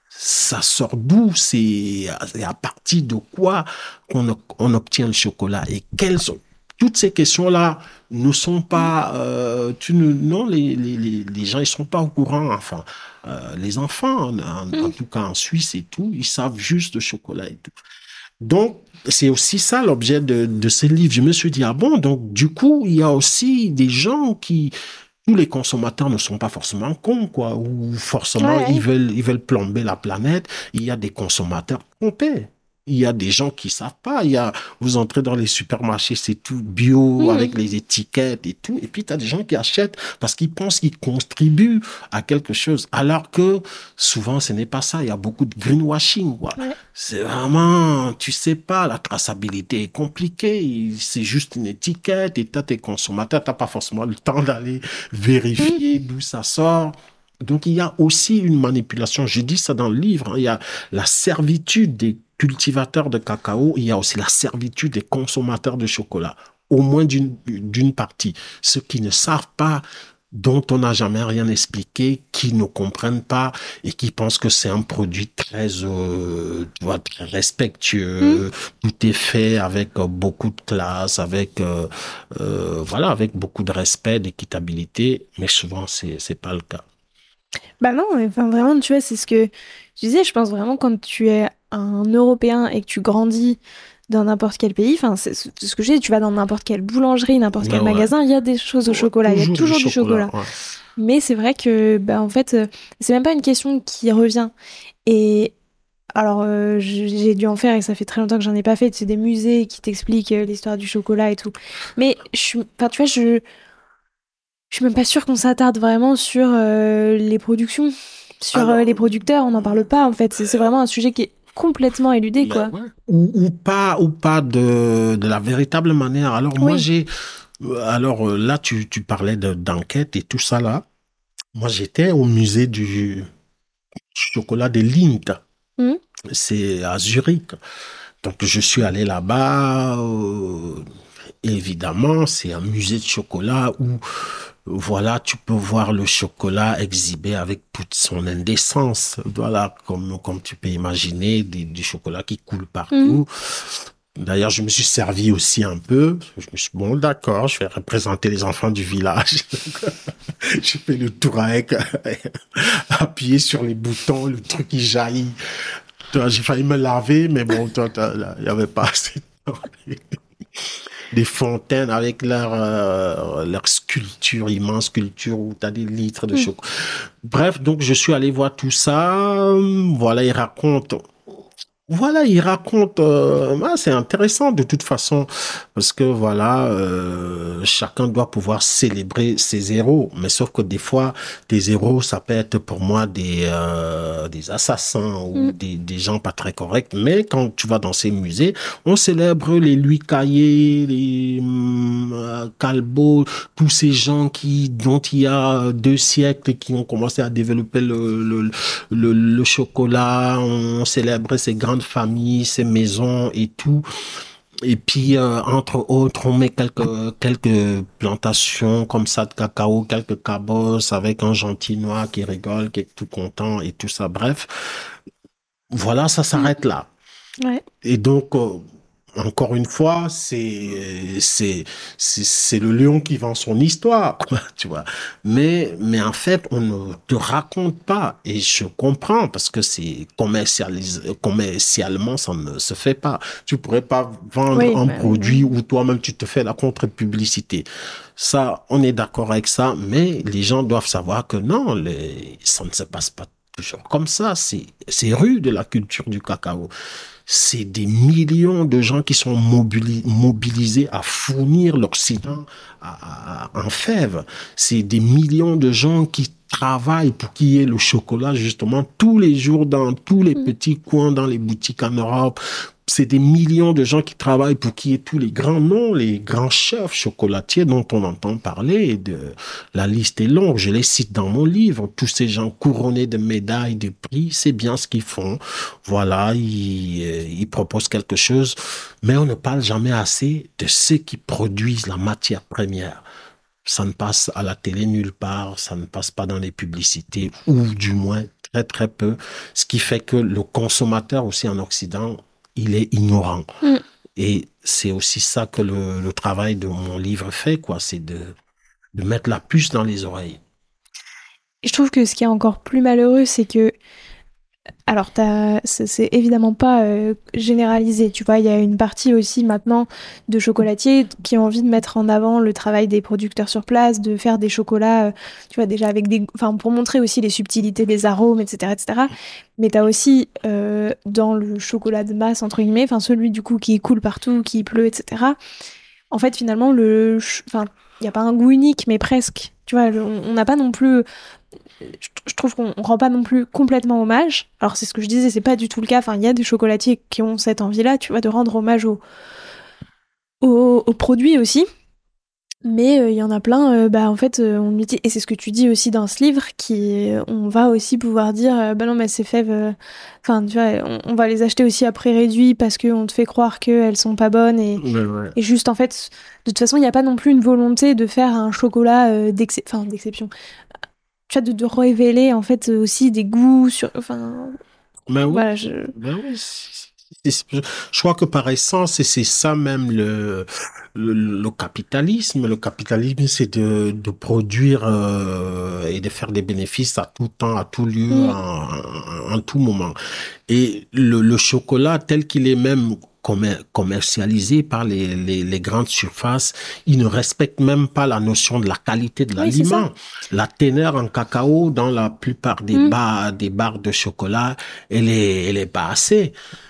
Ça sort d'où? C'est à, à partir de quoi qu'on on obtient le chocolat? Et quelles sont toutes ces questions-là ne sont pas euh, tu ne, non les, les, les, les gens ils sont pas au courant, enfin euh, les enfants en, en, en Mm. tout cas en Suisse et tout, ils savent juste le chocolat et tout. Donc c'est aussi ça l'objet de, de ce livre. Je me suis dit ah bon, donc du coup il y a aussi des gens qui, tous les consommateurs ne sont pas forcément cons, quoi, ou forcément Ouais, ils ouais. veulent, ils veulent plomber la planète. Il y a des consommateurs trompés. Il y a des gens qui savent pas. Il y a, vous entrez dans les supermarchés, c'est tout bio, Mm. avec les étiquettes et tout. Et puis, tu as des gens qui achètent parce qu'ils pensent qu'ils contribuent à quelque chose. Alors que souvent, ce n'est pas ça. Il y a beaucoup de greenwashing, quoi. Ouais. C'est vraiment, tu sais pas, la traçabilité est compliquée. C'est juste une étiquette et t'as tes consommateurs, t'as pas forcément le temps d'aller Mm. vérifier d'où ça sort. Donc, il y a aussi une manipulation. Je dis ça dans le livre, hein. Il y a la servitude des cultivateurs de cacao. Il y a aussi la servitude des consommateurs de chocolat. Au moins d'une, d'une partie. Ceux qui ne savent pas, dont on n'a jamais rien expliqué, qui ne comprennent pas et qui pensent que c'est un produit très, euh, tu vois, très Mm. respectueux. Tout est fait avec euh, beaucoup de classe, avec, euh, euh, voilà, avec beaucoup de respect, d'équitabilité. Mais souvent, c'est, c'est pas le cas. Bah non, mais enfin vraiment, tu vois, c'est ce que je disais, je pense vraiment quand tu es un Européen et que tu grandis dans n'importe quel pays, enfin c'est c'est ce que je dis, tu vas dans n'importe quelle boulangerie, n'importe Ouais, quel ouais. magasin, il y a des choses au Ouais, chocolat, il y a toujours du toujours du chocolat, chocolat. ouais. Mais c'est vrai que, bah en fait, euh, c'est même pas une question qui revient. Et alors, euh, j- j'ai dû en faire et ça fait très longtemps que j'en ai pas fait, c'est des musées qui t'expliquent euh, l'histoire du chocolat et tout. Mais je suis, enfin tu vois, je je suis même pas sûre qu'on s'attarde vraiment sur euh, les productions, sur euh, Alors, les producteurs, on n'en parle pas en fait. C'est c'est vraiment un sujet qui est complètement éludé, mais quoi. ouais. Ou, ou pas, ou pas de, de la véritable manière. Alors, moi, Oui. j'ai, euh, alors euh, là, tu, tu parlais de, d'enquête et tout ça là. Moi, j'étais au musée du chocolat de Lindt. Mhm. C'est à Zurich. Donc, je suis allé là-bas. euh, Évidemment, c'est un musée de chocolat où, voilà, tu peux voir le chocolat exhibé avec toute son indécence. Voilà, comme, comme tu peux imaginer, des- du chocolat qui coule Mhm. partout. D'ailleurs, je me suis servi aussi un peu. Je me suis dit, bon, d'accord, je vais représenter les enfants du village. Je fais le tour avec, appuyer sur les boutons, le truc qui jaillit. Toi, j'ai failli me laver, mais bon, toi, t'as- là, il n'y avait pas assez de temps. Des fontaines avec leur, euh, leur sculpture, immense sculpture où tu as des litres de Mhm. chocolat. Bref, donc je suis allé voir tout ça. Voilà, il raconte. Voilà, il raconte. Euh, ah, c'est intéressant de toute façon parce que voilà, euh, chacun doit pouvoir célébrer ses héros. Mais sauf que des fois, des héros, ça peut être pour moi des euh, des assassins ou Mhm. des des gens pas très corrects. Mais quand tu vas dans ces musées, on célèbre les Louis Caillé, les hum, euh, Calbo, tous ces gens qui dont il y a deux siècles qui ont commencé à développer le le le, le chocolat, on célébrait ces grandes familles, ces maisons et tout. Et puis, euh, entre autres, on met quelques, quelques plantations comme ça de cacao, quelques cabosses avec un gentil noir qui rigole, qui est tout content et tout ça. Bref, voilà, ça Mhm. s'arrête là. Ouais. Et donc, euh, encore une fois, c'est c'est c'est c'est le lion qui vend son histoire, quoi, tu vois. Mais mais en fait, on ne te raconte pas, et je comprends parce que c'est commercialis commercialement, ça ne se fait pas. Tu pourrais pas vendre Oui, un bah oui, produit oui. où toi-même tu te fais la contre-publicité. Ça, on est d'accord avec ça, mais les gens doivent savoir que non, les, ça ne se passe pas toujours comme ça. C'est c'est rude, la culture du cacao. C'est des millions de gens qui sont mobili- mobilisés à fournir l'Occident à, à- en fèves. C'est des millions de gens qui travaillent pour qu'il y ait le chocolat, justement, tous les jours dans tous les Mm. petits coins, dans les boutiques en Europe. C'est des millions de gens qui travaillent pour qu'il y ait tous les grands noms, les grands chefs chocolatiers dont on entend parler. Et de, la liste est longue, je les cite dans mon livre. Tous ces gens couronnés de médailles, de prix, c'est bien ce qu'ils font. Voilà, ils, euh, ils proposent quelque chose, mais on ne parle jamais assez de ceux qui produisent la matière première. Ça ne passe à la télé nulle part, ça ne passe pas dans les publicités, ou du moins très très peu, ce qui fait que le consommateur aussi en Occident, il est ignorant. Mm. Et c'est aussi ça que le, le travail de mon livre fait, quoi, c'est de, de mettre la puce dans les oreilles. Et je trouve que ce qui est encore plus malheureux, c'est que alors, t'as- c'est c'est évidemment pas euh, généralisé, tu vois, il y a une partie aussi maintenant de chocolatiers qui ont envie de mettre en avant le travail des producteurs sur place, de faire des chocolats, euh, tu vois, déjà avec des... Enfin, pour montrer aussi les subtilités des arômes, et cetera, et cetera. Mais t'as aussi, euh, dans le chocolat de masse, entre guillemets, enfin, celui du coup qui coule partout, qui pleut, et cetera. En fait, finalement, le... ch- Enfin, il n'y a pas un goût unique, mais presque. Tu vois, le- on on n'a pas non plus je, je trouve qu'on on rend pas non plus complètement hommage. Alors c'est ce que je disais, c'est pas du tout le cas. Enfin, il y a des chocolatiers qui ont cette envie-là, tu vois, de rendre hommage aux au, au produits aussi. Mais euh, il y en a plein, euh, bah en fait, euh, on lui dit, et c'est ce que tu dis aussi dans ce livre, qui euh, on va aussi pouvoir dire, euh, bah non, mais ces fèves, euh, enfin, tu vois, on, on va les acheter aussi à prix réduit parce qu'on te fait croire qu'elles sont pas bonnes et, Ouais, ouais. et juste en fait, de toute façon, il n'y a pas non plus une volonté de faire un chocolat euh, d'excep- enfin, d'exception, tu vois, de, de révéler en fait aussi des goûts sur, enfin, Ben oui, voilà, je, ben oui. c'est- c'est- c'est- Je crois que par essence, et c'est ça même le, le, le capitalisme. Le capitalisme, c'est de, de produire euh, et de faire des bénéfices à tout temps, à tout lieu, Mm. en, en tout moment. Et le, le chocolat, tel qu'il est même commer- commercialisé par les, les, les grandes surfaces, il ne respecte même pas la notion de la qualité de Oui, c'est ça. l'aliment. La teneur en cacao dans la plupart des Mm. bars, des barres de chocolat, elle est, elle est pas assez.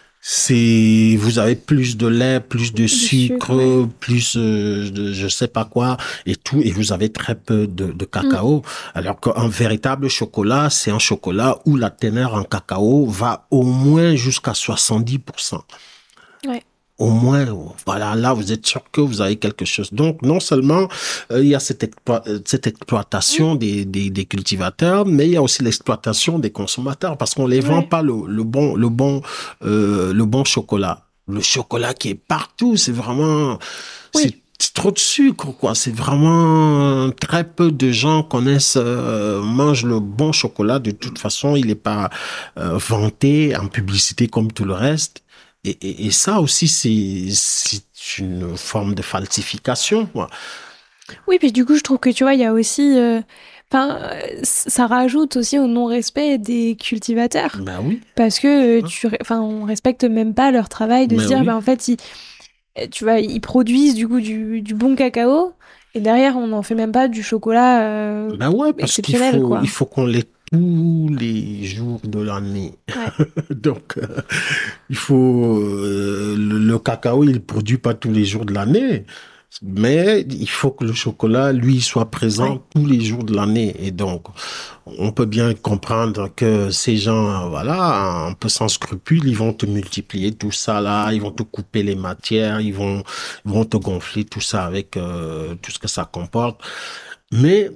C'est, vous avez plus de lait, plus de Du sucre, ouais. sucre, plus euh, de je sais pas quoi et tout, et vous avez très peu de, de Mm. cacao. Alors qu'un véritable chocolat, c'est un chocolat où la teneur en cacao va au moins jusqu'à soixante-dix pour cent. Ouais. Au moins, voilà, là, vous êtes sûr que vous avez quelque chose. Donc, non seulement euh, il y a cette, explo- euh, cette exploitation Mm. des, des, des cultivateurs, mais il y a aussi l'exploitation des consommateurs parce qu'on les vend Ouais. pas le, le bon, le bon, euh, le bon chocolat. Le chocolat qui est partout, c'est vraiment, c'est Oui. c'est trop de sucre, quoi. C'est vraiment très peu de gens connaissent, euh, mangent le bon chocolat. De toute façon, il n'est pas euh, vanté en publicité comme tout le reste. Et, et, et ça aussi, c'est, c'est une forme de falsification, quoi. Oui, puis du coup, je trouve que tu vois, il y a aussi, euh, enfin, euh, ça rajoute aussi au non-respect des cultivateurs. Ben oui, Parce que euh, tu, re- enfin, on respecte même pas leur travail de se ben dire, bah oui. en fait, ils, euh, tu vois, ils produisent du coup du, du bon cacao et derrière, on n'en fait même pas du chocolat euh, Ben ouais, parce qu'il exceptionnel, faut, quoi. il faut qu'on l'ait tous les jours de l'année. Ouais. Donc, euh, il faut, euh, le, le cacao, il produit pas tous les jours de l'année. Mais il faut que le chocolat, lui, soit Ouais. présent tous les jours de l'année. Et donc, on peut bien comprendre que ces gens, voilà, un peu sans scrupules, ils vont te multiplier tout ça là, ils vont te couper les matières, ils vont, ils vont te gonfler tout ça avec euh, tout ce que ça comporte. Mais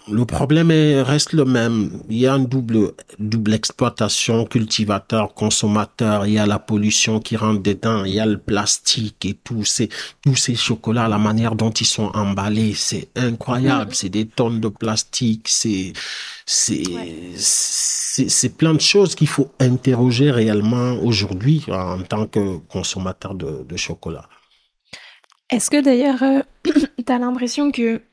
Le problème est, reste le même. Il y a une double, double exploitation, cultivateur, consommateur. Il y a la pollution qui rentre dedans. Il y a le plastique et tous ces, tous ces chocolats, la manière dont ils sont emballés. C'est incroyable. Mm. C'est des tonnes de plastique. C'est, c'est, Ouais. c'est, c'est plein de choses qu'il faut interroger réellement aujourd'hui en tant que consommateur de, de chocolat. Est-ce que d'ailleurs, euh, t'as l'impression que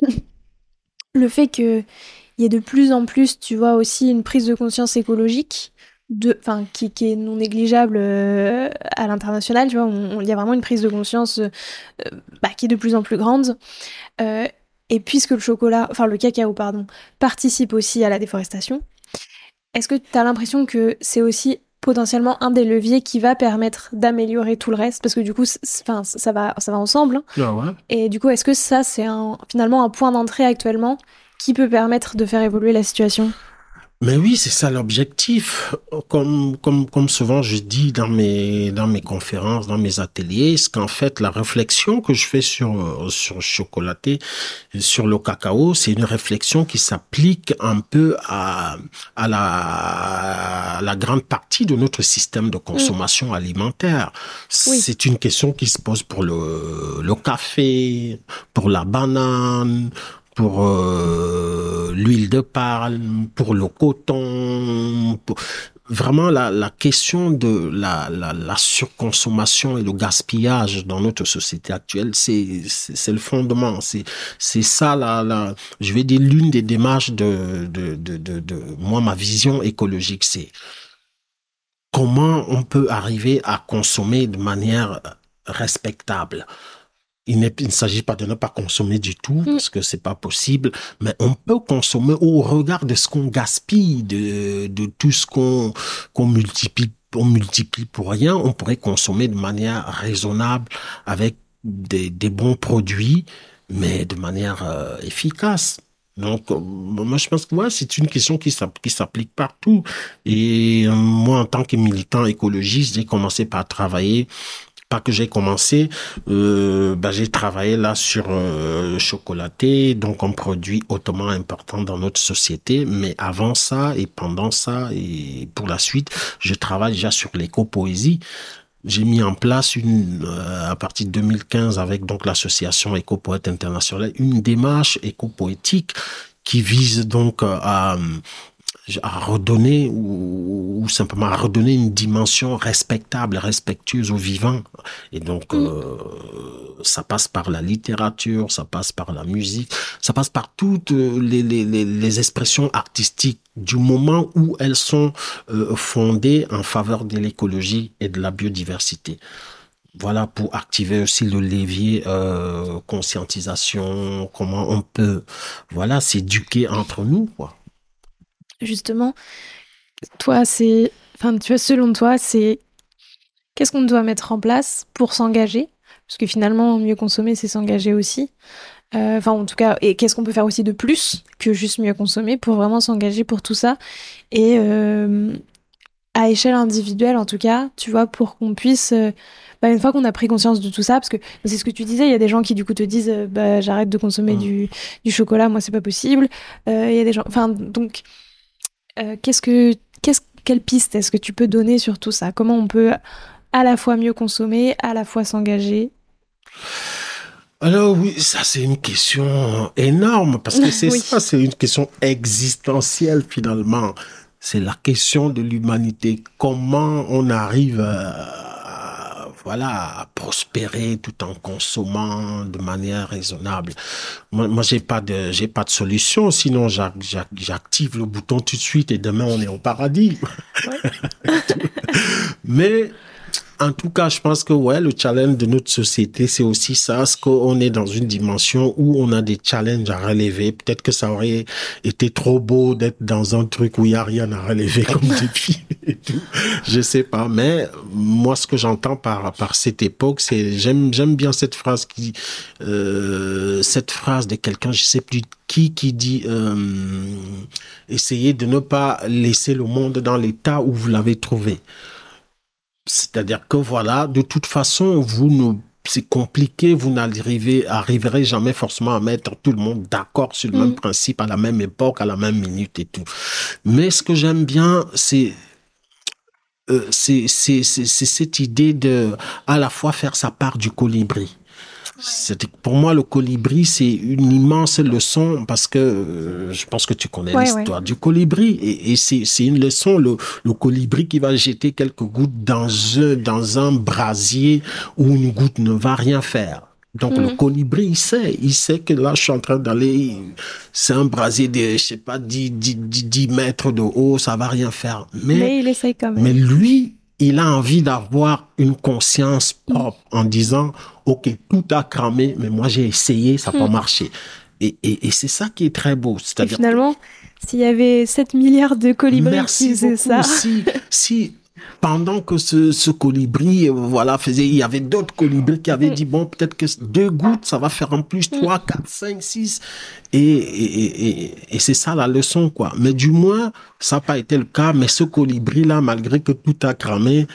le fait qu'il y ait de plus en plus, tu vois, aussi une prise de conscience écologique, de, enfin, qui, qui est non négligeable euh, à l'international, tu vois, on- on- il y a vraiment une prise de conscience euh, bah, qui est de plus en plus grande. Euh, et puisque le chocolat, enfin le cacao, pardon, participe aussi à la déforestation, est-ce que tu as l'impression que c'est aussi potentiellement un des leviers qui va permettre d'améliorer tout le reste? Parce que du coup, c'est- c'est- enfin, ça va, ça va ensemble, hein. Ah ouais. Et du coup, est-ce que ça, c'est un, finalement un point d'entrée actuellement qui peut permettre de faire évoluer la situation? Mais oui, c'est ça l'objectif. Comme, comme, comme souvent je dis dans mes, dans mes conférences, dans mes ateliers, c'est qu'en fait, la réflexion que je fais sur, euh, sur le chocolaté, sur le cacao, c'est une réflexion qui s'applique un peu à, à la, à la grande partie de notre système de Mm, consommation alimentaire. oui. C'est une question qui se pose pour le, le café, pour la banane, pour euh, l'huile de palme, pour le coton, pour... Vraiment, la, la question de la, la, la surconsommation et le gaspillage dans notre société actuelle, c'est, c'est, c'est le fondement. C'est, c'est ça, la, la, je vais dire, l'une des démarches de, de, de, de, de, moi, ma vision écologique, c'est comment on peut arriver à consommer de manière respectable. Il, n'est- il ne s'agit pas de ne pas consommer du tout, Mm, parce que c'est pas possible, mais on peut consommer au regard de ce qu'on gaspille, de, de tout ce qu'on, qu'on multiplie, on multiplie pour rien. On pourrait consommer de manière raisonnable avec des, des bons produits, mais de manière euh, efficace. Donc, euh, moi, je pense que ouais, c'est une question qui s'app- qui s'applique partout. Et euh, moi, en tant que militant écologiste, j'ai commencé par travailler pas que j'ai commencé, euh, bah, j'ai travaillé là sur euh, le chocolaté, donc un produit hautement important dans notre société. Mais avant ça et pendant ça et pour la suite, je travaille déjà sur l'éco-poésie. J'ai mis en place une, euh, à partir de deux mille quinze avec donc l'association Éco-Poète Internationale, une démarche éco-poétique qui vise donc euh, à à redonner ou, ou simplement à redonner une dimension respectable, respectueuse au vivant. Et donc, mm. euh, ça passe par la littérature, ça passe par la musique, ça passe par toutes les, les, les, les expressions artistiques du moment où elles sont euh, fondées en faveur de l'écologie et de la biodiversité. Voilà pour activer aussi le levier euh, conscientisation, comment on peut, voilà, s'éduquer entre nous, quoi. Justement, toi, c'est, enfin, tu vois, selon toi, c'est qu'est-ce qu'on doit mettre en place pour s'engager? Parce que finalement, mieux consommer, c'est s'engager aussi. Euh, Enfin, en tout cas, et qu'est-ce qu'on peut faire aussi de plus que juste mieux consommer pour vraiment s'engager pour tout ça? Et euh, à échelle individuelle, en tout cas, tu vois, pour qu'on puisse, euh, bah, une fois qu'on a pris conscience de tout ça, parce que c'est ce que tu disais, il y a des gens qui du coup te disent, euh, bah, j'arrête de consommer Hum. du, du chocolat, moi c'est pas possible. Euh, Il y a des gens, enfin, donc, euh, qu'est-ce que, qu'est-ce, quelle piste est-ce que tu peux donner sur tout ça? Comment on peut à la fois mieux consommer, à la fois s'engager? Alors oui, ça c'est une question énorme parce que c'est Oui. ça, c'est une question existentielle finalement. C'est la question de l'humanité. Comment on arrive à, voilà, à prospérer tout en consommant de manière raisonnable. Moi, moi j'ai pas de, j'ai pas de solution. Sinon, j'ac- j'ac- j'active le bouton tout de suite et demain on est au paradis. Ouais. Mais en tout cas, je pense que ouais, le challenge de notre société, c'est aussi ça, parce qu'on est dans une dimension où on a des challenges à relever. Peut-être que ça aurait été trop beau d'être dans un truc où il y a rien à relever comme défi et tout. Je sais pas, mais moi, ce que j'entends par par cette époque, c'est j'aime j'aime bien cette phrase qui euh, cette phrase de quelqu'un, je sais plus qui qui dit euh, essayez de ne pas laisser le monde dans l'état où vous l'avez trouvé. C'est-à-dire que voilà, de toute façon, vous ne c'est compliqué, vous n'arriverez arriverez jamais forcément à mettre tout le monde d'accord sur le mmh. même principe, à la même époque, à la même minute et tout. Mais ce que j'aime bien, c'est euh, c'est, c'est, c'est, c'est cette idée de à la fois faire sa part du colibri. C'est, pour moi, le colibri, c'est une immense leçon parce que euh, je pense que tu connais ouais, l'histoire ouais. du colibri et, et c'est, c'est une leçon, le, le colibri qui va jeter quelques gouttes dans un, dans un brasier où une goutte ne va rien faire. Donc, mmh. le colibri, il sait, il sait que là, je suis en train d'aller, c'est un brasier de, je sais pas, dix, dix, dix mètres de haut, ça va rien faire. Mais, mais il essaye quand même. Mais lui, il a envie d'avoir une conscience propre mmh. en disant, OK, tout a cramé, mais moi, j'ai essayé, ça n'a mmh. pas marché. Et, et, et c'est ça qui est très beau. C'est-à-dire et finalement, que... s'il y avait sept milliards de colibris Merci qui faisaient ça. Si, si, pendant que ce, ce colibri, voilà, faisait, il y avait d'autres colibris qui avaient mmh. dit, bon, peut-être que deux gouttes, ça va faire en plus trois, quatre, cinq, six. Et, et, et, et c'est ça la leçon, quoi. Mais du moins, ça n'a pas été le cas. Mais ce colibri-là, malgré que tout a cramé,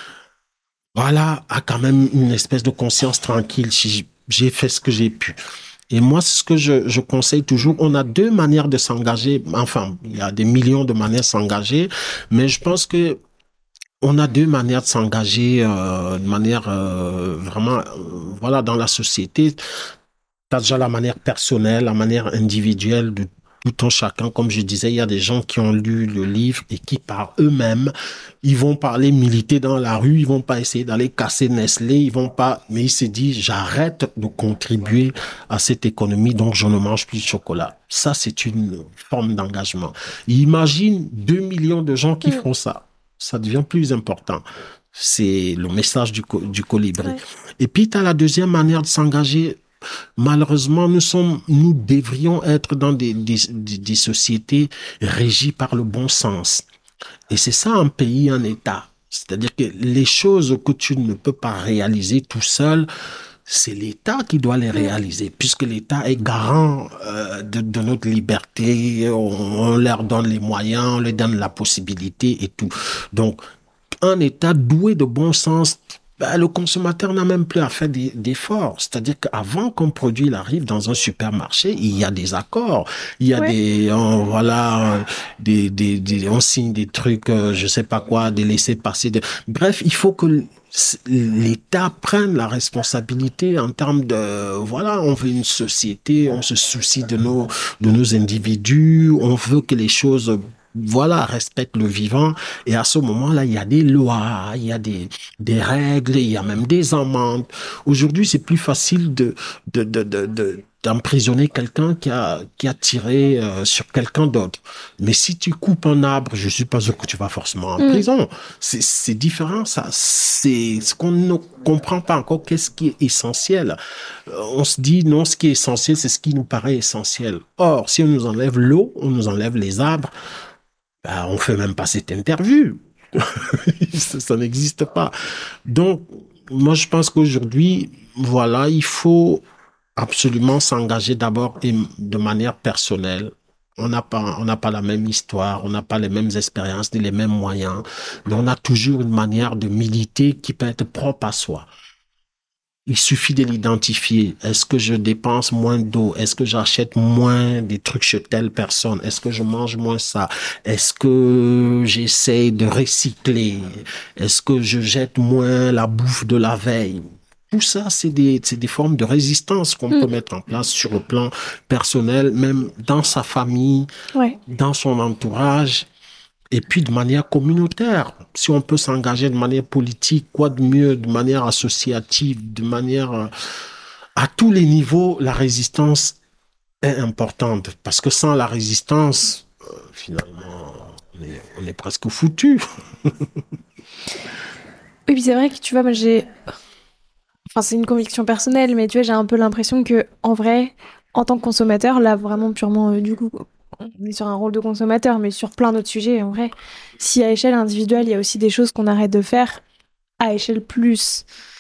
voilà, a quand même une espèce de conscience tranquille. J'ai fait ce que j'ai pu. Et moi, c'est ce que je, je conseille toujours. On a deux manières de s'engager. Enfin, il y a des millions de manières de s'engager. Mais je pense que on a deux manières de s'engager, euh, de manière euh, vraiment, euh, voilà, dans la société. T'as déjà la manière personnelle, la manière individuelle de tout un chacun. Comme je disais, il y a des gens qui ont lu le livre et qui, par eux-mêmes, ils vont pas aller militer dans la rue, ils vont pas essayer d'aller casser Nestlé, ils vont pas, mais ils se disent, j'arrête de contribuer à cette économie, donc je ne mange plus de chocolat. Ça, c'est une forme d'engagement. Imagine deux millions de gens qui mmh. font ça. Ça devient plus important. C'est le message du, co- du colibri. Ouais. Et puis, tu as la deuxième manière de s'engager. Malheureusement, nous sommes, nous devrions être dans des, des, des sociétés régies par le bon sens. Et c'est ça un pays, un État. C'est-à-dire que les choses que tu ne peux pas réaliser tout seul, c'est l'État qui doit les réaliser, puisque l'État est garant euh, de, de notre liberté, on, on leur donne les moyens, on leur donne la possibilité et tout. Donc, un État doué de bon sens, ben, le consommateur n'a même plus à faire d'efforts. C'est-à-dire qu'avant qu'un produit arrive dans un supermarché, il y a des accords, il y a ouais. des, on, voilà, des, des, des, on signe des trucs, euh, je sais pas quoi, des laissez-passer. De... Bref, il faut que l'État prenne la responsabilité en termes de, voilà, on veut une société, on se soucie de nos, de nos individus, on veut que les choses, voilà, respectent le vivant. Et à ce moment-là, il y a des lois, il y a des, des règles, il y a même des amendes. Aujourd'hui, c'est plus facile de, de, de, de, de d'emprisonner quelqu'un qui a, qui a tiré euh, sur quelqu'un d'autre. Mais si tu coupes un arbre, je suis pas sûr que tu vas forcément en mmh. prison. C'est, c'est différent, ça. C'est ce qu'on ne comprend pas encore. Qu'est-ce qui est essentiel? Euh, on se dit, non, ce qui est essentiel, c'est ce qui nous paraît essentiel. Or, si on nous enlève l'eau, on nous enlève les arbres, ben, on fait même pas cette interview. ça, ça n'existe pas. Donc, moi, je pense qu'aujourd'hui, voilà, il faut absolument s'engager d'abord et de manière personnelle. On n'a pas, on n'a pas la même histoire, on n'a pas les mêmes expériences, ni les mêmes moyens, mais on a toujours une manière de militer qui peut être propre à soi. Il suffit de l'identifier. Est-ce que je dépense moins d'eau? Est-ce que j'achète moins des trucs chez telle personne? Est-ce que je mange moins ça? Est-ce que j'essaie de recycler? Est-ce que je jette moins la bouffe de la veille? Tout ça, c'est des, c'est des formes de résistance qu'on mmh. peut mettre en place sur le plan personnel, même dans sa famille, ouais. dans son entourage, et puis de manière communautaire. Si on peut s'engager de manière politique, quoi de mieux, de manière associative, de manière... Euh, à tous les niveaux, la résistance est importante, parce que sans la résistance, euh, finalement, on est, on est presque foutu. Oui, puis c'est vrai que, tu vois, moi, j'ai... Enfin, c'est une conviction personnelle, mais tu vois, j'ai un peu l'impression que, en vrai, en tant que consommateur, là, vraiment purement, euh, du coup, on est sur un rôle de consommateur, mais sur plein d'autres sujets, en vrai, si à échelle individuelle, il y a aussi des choses qu'on arrête de faire, à échelle plus,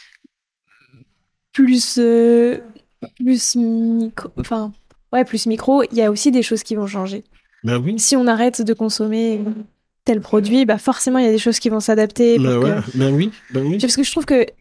plus, euh, plus micro, enfin, ouais, plus micro, il y a aussi des choses qui vont changer. Ben oui. Si on arrête de consommer tel produit, bah forcément, il y a des choses qui vont s'adapter. Ben, ouais. que... ben oui, ben oui. Parce que je trouve que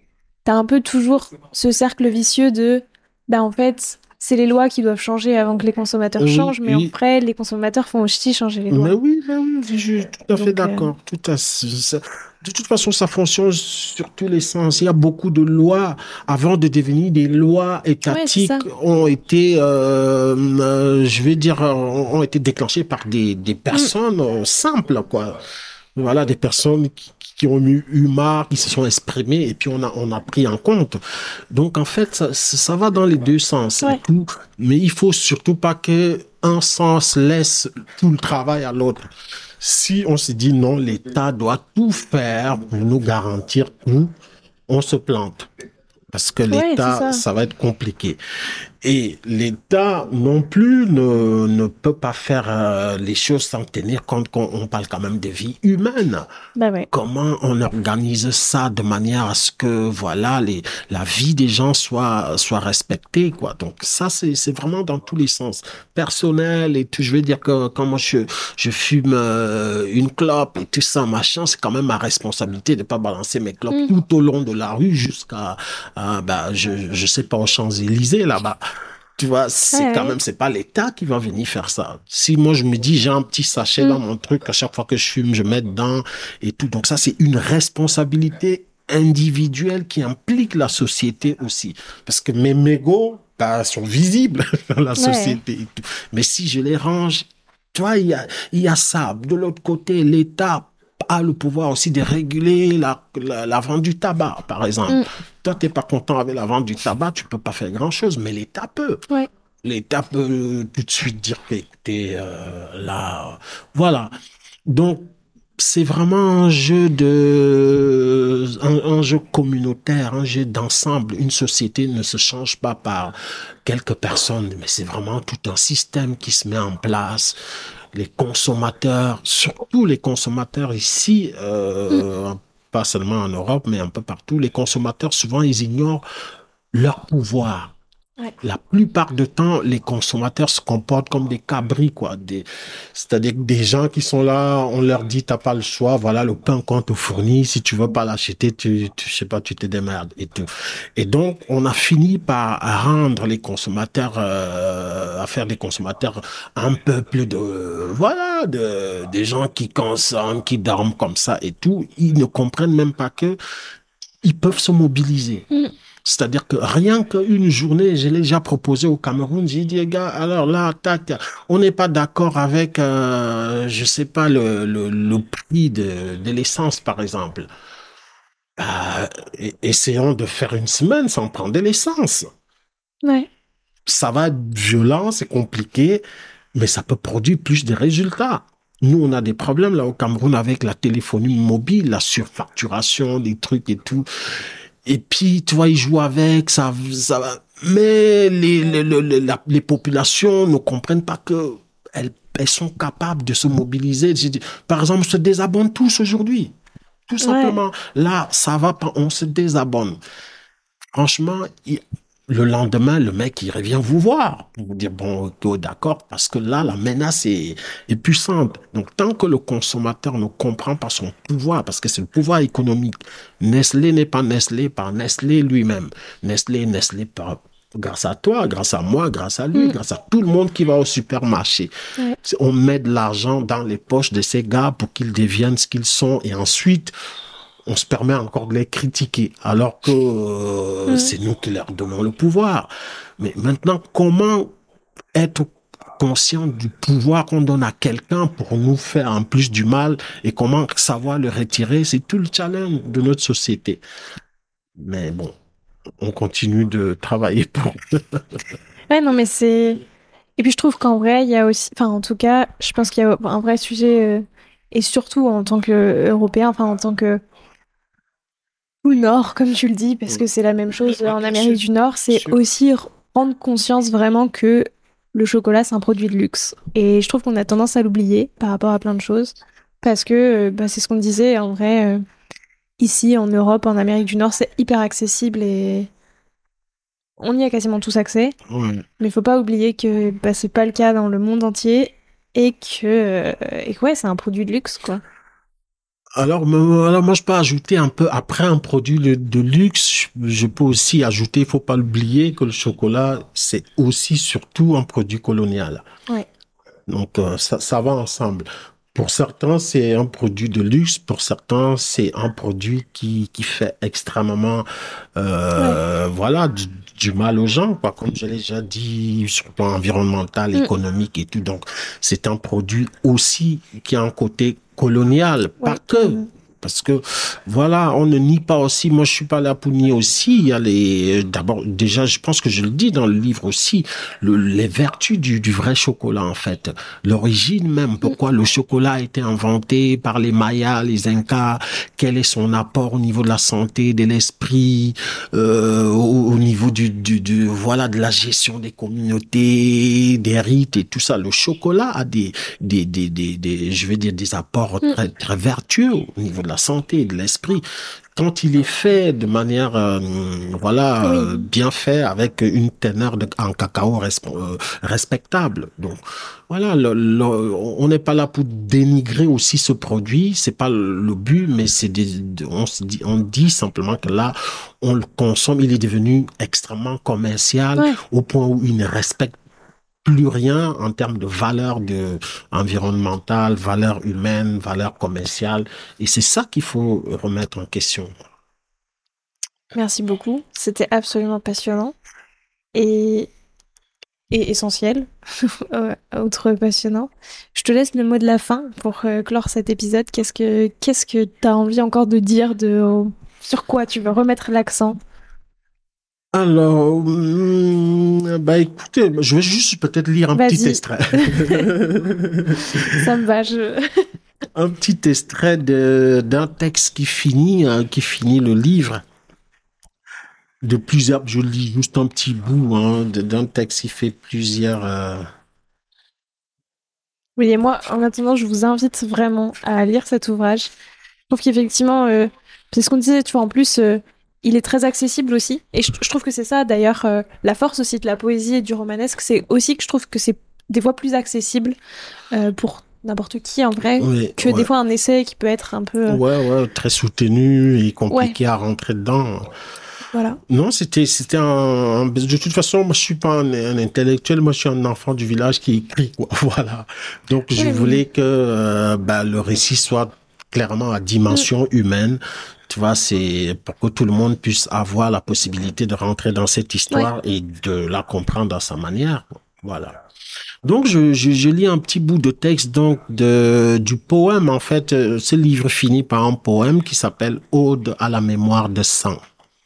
t'as un peu toujours ce cercle vicieux de, bah en fait, c'est les lois qui doivent changer avant que les consommateurs Oui, changent, mais oui. après, les consommateurs font aussi changer les Mais lois. oui, mais oui, je suis tout à fait Donc, euh, d'accord. Tout à, ça- de toute façon, ça fonctionne sur tous les sens. Il y a beaucoup de lois, avant de devenir des lois ouais, c'est étatiques, ça. ont été, euh, euh, je vais dire, euh, ont ont été déclenchées par des, des Mm. personnes euh, simples, quoi. Voilà, des personnes qui, qui ont eu, eu marre, qui se sont exprimées, et puis on a, on a pris en compte. Donc, en fait, ça, ça va dans les deux sens et Ouais, tout. Mais il faut surtout pas que un sens laisse tout le travail à l'autre. Si on se dit non, l'État doit tout faire pour nous garantir tout, on se plante. Parce que ouais, c'est l'État, ça. ça va être compliqué. Et l'État non plus ne, ne peut pas faire euh, les choses sans tenir compte qu'on on parle quand même de vie humaine. Bah ouais. Comment on organise ça de manière à ce que voilà les la vie des gens soit soit respectée quoi. Donc ça c'est c'est vraiment dans tous les sens personnel et tout. Je veux dire que quand moi je je fume euh, une clope et tout ça machin, c'est quand même ma responsabilité de pas balancer mes clopes Mm. tout au long de la rue jusqu'à euh, bah je je sais pas aux Champs-Élysées là-bas. Tu vois, Ouais, c'est quand ouais. même, c'est pas l'État qui va venir faire ça. Si moi je me dis, j'ai un petit sachet Mm. dans mon truc, à chaque fois que je fume, je mets dedans et tout. Donc ça, c'est une responsabilité individuelle qui implique la société aussi. Parce que mes mégots, bah, sont visibles dans la Ouais. société et tout. Mais si je les range, tu vois, il y a, il y a ça. De l'autre côté, l'État a le pouvoir aussi de réguler la, la, la vente du tabac, par exemple. Mm. Toi, t'es pas content avec la vente du tabac, tu peux pas faire grand-chose, mais l'État peut. Ouais. L'État peut tout de suite dire que, écoutez, euh, là, voilà. Donc, c'est vraiment un jeu de, un, un jeu communautaire, un jeu d'ensemble. Une société ne se change pas par quelques personnes, mais c'est vraiment tout un système qui se met en place. Les consommateurs, surtout les consommateurs ici, Mm. euh, pas seulement en Europe, mais un peu partout, les consommateurs, souvent, ils ignorent leur pouvoir. Ouais. La plupart du temps, les consommateurs se comportent comme des cabris, quoi. Des, c'est-à-dire que des gens qui sont là, on leur dit, t'as pas le choix, voilà le pain qu'on te fournit, si tu veux pas l'acheter, tu, tu, je sais pas, tu te démerdes et tout. Et donc, on a fini par rendre les consommateurs, euh, à faire des consommateurs un peuple de, voilà, de, des gens qui consomment, qui dorment comme ça et tout. Ils ne comprennent même pas que ils peuvent se mobiliser. Mm. C'est-à-dire que rien qu'une journée, je l'ai déjà proposé au Cameroun, j'ai dit, gars, alors là, tac, on n'est pas d'accord avec, euh, je sais pas, le, le, le prix de, de l'essence, par exemple. Euh, et- essayons de faire une semaine sans prendre de l'essence. Ouais. Ça va être violent, c'est compliqué, mais ça peut produire plus de résultats. Nous, on a des problèmes là au Cameroun avec la téléphonie mobile, la surfacturation, des trucs et tout. Et puis, tu vois, ils jouent avec, ça, ça va. Mais les, les, les, la- les populations ne comprennent pas que elles, elles sont capables de se mobiliser. Par exemple, se désabonnent tous aujourd'hui. Tout Ouais. simplement. Là, ça va pas, on se désabonne. Franchement, il- le lendemain, le mec, il revient vous voir pour vous dire, bon, ok, d'accord, parce que là, la menace est, est puissante. Donc, tant que le consommateur ne comprend pas son pouvoir, parce que c'est le pouvoir économique, Nestlé n'est pas Nestlé par Nestlé lui-même. Nestlé est Nestlé par, grâce à toi, grâce à moi, grâce à lui, Mm. grâce à tout le monde qui va au supermarché. Ouais. On met de l'argent dans les poches de ces gars pour qu'ils deviennent ce qu'ils sont et ensuite, on se permet encore de les critiquer, alors que euh, Mm. c'est nous qui leur donnons le pouvoir. Mais maintenant, comment être conscient du pouvoir qu'on donne à quelqu'un pour nous faire en plus du mal et comment savoir le retirer, c'est tout le challenge de notre société. Mais bon, on continue de travailler pour. Ouais, non, mais c'est. Et puis je trouve qu'en vrai, il y a aussi. Enfin, en tout cas, je pense qu'il y a un vrai sujet. euh, Et surtout en tant qu'Européen, enfin, en tant que tout le Nord, comme tu le dis, parce que c'est la même chose Ah, en bien Amérique sûr, du Nord, bien c'est sûr. aussi r- prendre conscience vraiment que le chocolat, c'est un produit de luxe. Et je trouve qu'on a tendance à l'oublier par rapport à plein de choses. Parce que euh, bah, c'est ce qu'on disait, en vrai, euh, ici, en Europe, en Amérique du Nord, c'est hyper accessible et on y a quasiment tous accès. Ouais. Mais faut pas oublier que bah, c'est pas le cas dans le monde entier et que, euh, et que ouais, c'est un produit de luxe, quoi. Alors, me- alors moi, je peux ajouter un peu, après un produit de, de luxe, je je peux aussi ajouter, il faut pas l'oublier, que le chocolat, c'est aussi surtout un produit colonial. Ouais. Donc, euh, ça, ça va ensemble. Pour certains, c'est un produit de luxe. Pour certains, c'est un produit qui, qui fait extrêmement, Ouais. euh, voilà, du, du mal aux gens, quoi. Comme je l'ai déjà dit, sur le plan environnemental, Mm. économique et tout. Donc, c'est un produit aussi qui a un côté colonial, pas Ouais, que. carrément. Parce que, voilà, on ne nie pas aussi, moi je suis pas là pour nier aussi, il y a les, d'abord, déjà, je pense que je le dis dans le livre aussi, le, les vertus du, du vrai chocolat, en fait. L'origine même, Mm. pourquoi le chocolat a été inventé par les Mayas, les Incas, quel est son apport au niveau de la santé, de l'esprit, euh, au, au niveau du, du, du, voilà, de la gestion des communautés, des rites et tout ça. Le chocolat a des, des, des, des, des je vais dire, des apports Mm. très, très vertueux au niveau de la santé et de l'esprit quand il est fait de manière, euh, voilà, euh, Oui. bien fait avec une teneur de, en cacao resp- euh, respectable. Donc, voilà, le- le- on n'est pas là pour dénigrer aussi ce produit, c'est pas le, le but, mais c'est des, de- on se dit, on dit simplement que là, on le consomme, il est devenu extrêmement commercial Ouais. au point où il ne respecte plus rien en termes de valeur de environnementale, valeur humaine, valeur commerciale. Et c'est ça qu'il faut remettre en question. Merci beaucoup. C'était absolument passionnant et, et essentiel, euh, outre passionnant. Je te laisse le mot de la fin pour euh, clore cet épisode. Qu'est-ce que qu'est-ce que t'as envie encore de dire de sur quoi tu veux remettre l'accent? Alors, hum, bah écoutez, je vais juste peut-être lire un petit Vas-y, extrait. ça me va. Je... Un petit extrait de, d'un texte qui finit, hein, qui finit le livre. De plusieurs, je lis juste un petit bout hein, de- d'un texte qui fait plusieurs. euh, Oui, et moi, en attendant, je vous invite vraiment à lire cet ouvrage. Je trouve qu'effectivement, euh, c'est ce qu'on disait, tu vois, en plus, euh, il est très accessible aussi. Et je, je trouve que c'est ça, d'ailleurs, euh, la force aussi de la poésie et du romanesque, c'est aussi que je trouve que c'est des fois plus accessible euh, pour n'importe qui, en vrai, Oui, que des ouais. fois un essai qui peut être un peu... euh, Ouais, ouais, très soutenu et Ouais, compliqué à rentrer dedans. voilà. Non, c'était, c'était un, un- de toute façon, moi, je suis pas un, un intellectuel, moi, je suis un enfant du village qui écrit, quoi. Voilà. Donc, je Oui, oui. voulais que, euh, bah, le récit soit clairement à Mm, dimension humaine. Tu vois, c'est pour que tout le monde puisse avoir la possibilité de rentrer dans cette ouais. histoire et de la comprendre à sa manière, quoi. Voilà. Donc, je, je, je lis un petit bout de texte, donc, de, du poème, en fait, euh, ce livre finit par un poème qui s'appelle Ode à la mémoire de sang.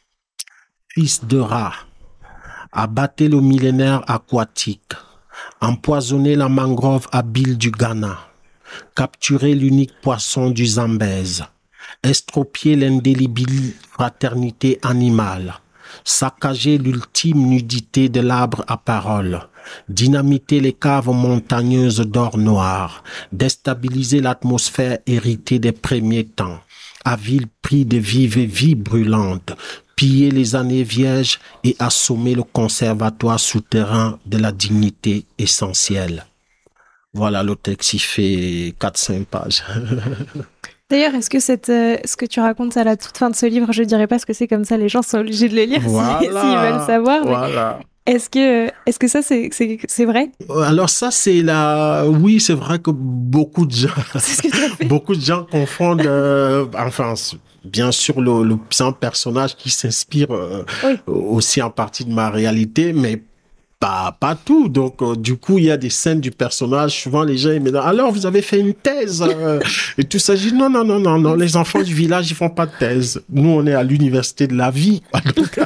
Fils de rat, abattez le millénaire aquatique, empoisonnez la mangrove habile du Ghana, capturez l'unique poisson du Zambèze, estropiez l'indélébile fraternité animale, saccagez l'ultime nudité de l'arbre à parole, dynamitez les caves montagneuses d'or noir, déstabilisez l'atmosphère héritée des premiers temps, à vil prix de vives vies brûlantes, piller les années vierges et assommer le conservatoire souterrain de la dignité essentielle. Voilà, le texte, il fait quatre cinq pages. D'ailleurs, est-ce que cette, euh, ce que tu racontes à la toute fin de ce livre, je dirais pas ce que c'est comme ça, les gens sont obligés de le lire si- s'ils veulent Voilà, savoir, mais voilà. est-ce que, est-ce que ça, c'est, c'est, c'est vrai? Alors ça, c'est la... Oui, c'est vrai que beaucoup de gens, C'est ce que tu as fait? beaucoup de gens confondent, euh, enfin, c'est- bien sûr, le, le, c'est un personnage qui s'inspire euh, Oui. aussi en partie de ma réalité, mais pas, pas tout. Donc, euh, du coup, il y a des scènes du personnage. Souvent, les gens, ils me disent, alors, vous avez fait une thèse euh, et tout ça. Je dis, non, non, non, non, non, les enfants du village, ils font pas de thèse. Nous, on est à l'université de la vie. Donc,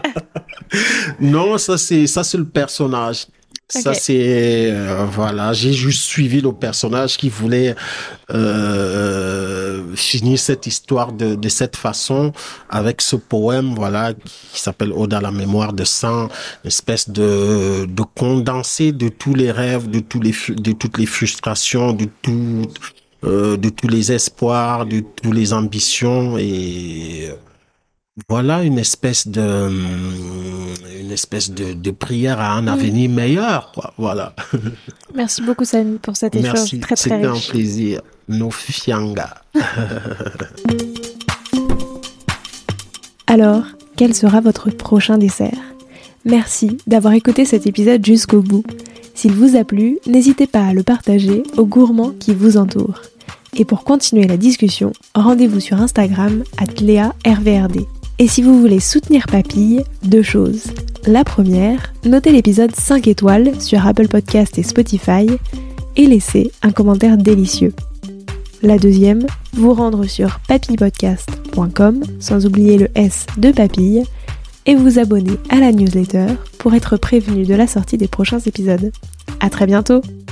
non, ça, c'est, ça, c'est le personnage. Ça, Ok. c'est... euh, voilà, j'ai juste suivi le personnage qui voulait euh, finir cette histoire de, de cette façon avec ce poème, voilà, qui s'appelle Ode à la mémoire de sang, une espèce de, de condensé de tous les rêves, de, tous les, fu- de toutes les frustrations, de tout, euh, de tous les espoirs, de toutes les ambitions et voilà une espèce de, une espèce de, de prière à un avenir mmh. meilleur, quoi. Voilà. Merci beaucoup, Samy, pour cet échange Merci. très, très C'était riche. un plaisir. No fianga. Alors, quel sera votre prochain dessert ? Merci d'avoir écouté cet épisode jusqu'au bout. S'il vous a plu, n'hésitez pas à le partager aux gourmands qui vous entourent. Et pour continuer la discussion, rendez-vous sur Instagram arobase léa R V R D. Et si vous voulez soutenir Papille, deux choses. La première, notez l'épisode cinq étoiles sur Apple Podcast et Spotify et laissez un commentaire délicieux. La deuxième, vous rendre sur papille podcast point com, sans oublier le S de Papille, et vous abonner à la newsletter pour être prévenu de la sortie des prochains épisodes. À très bientôt!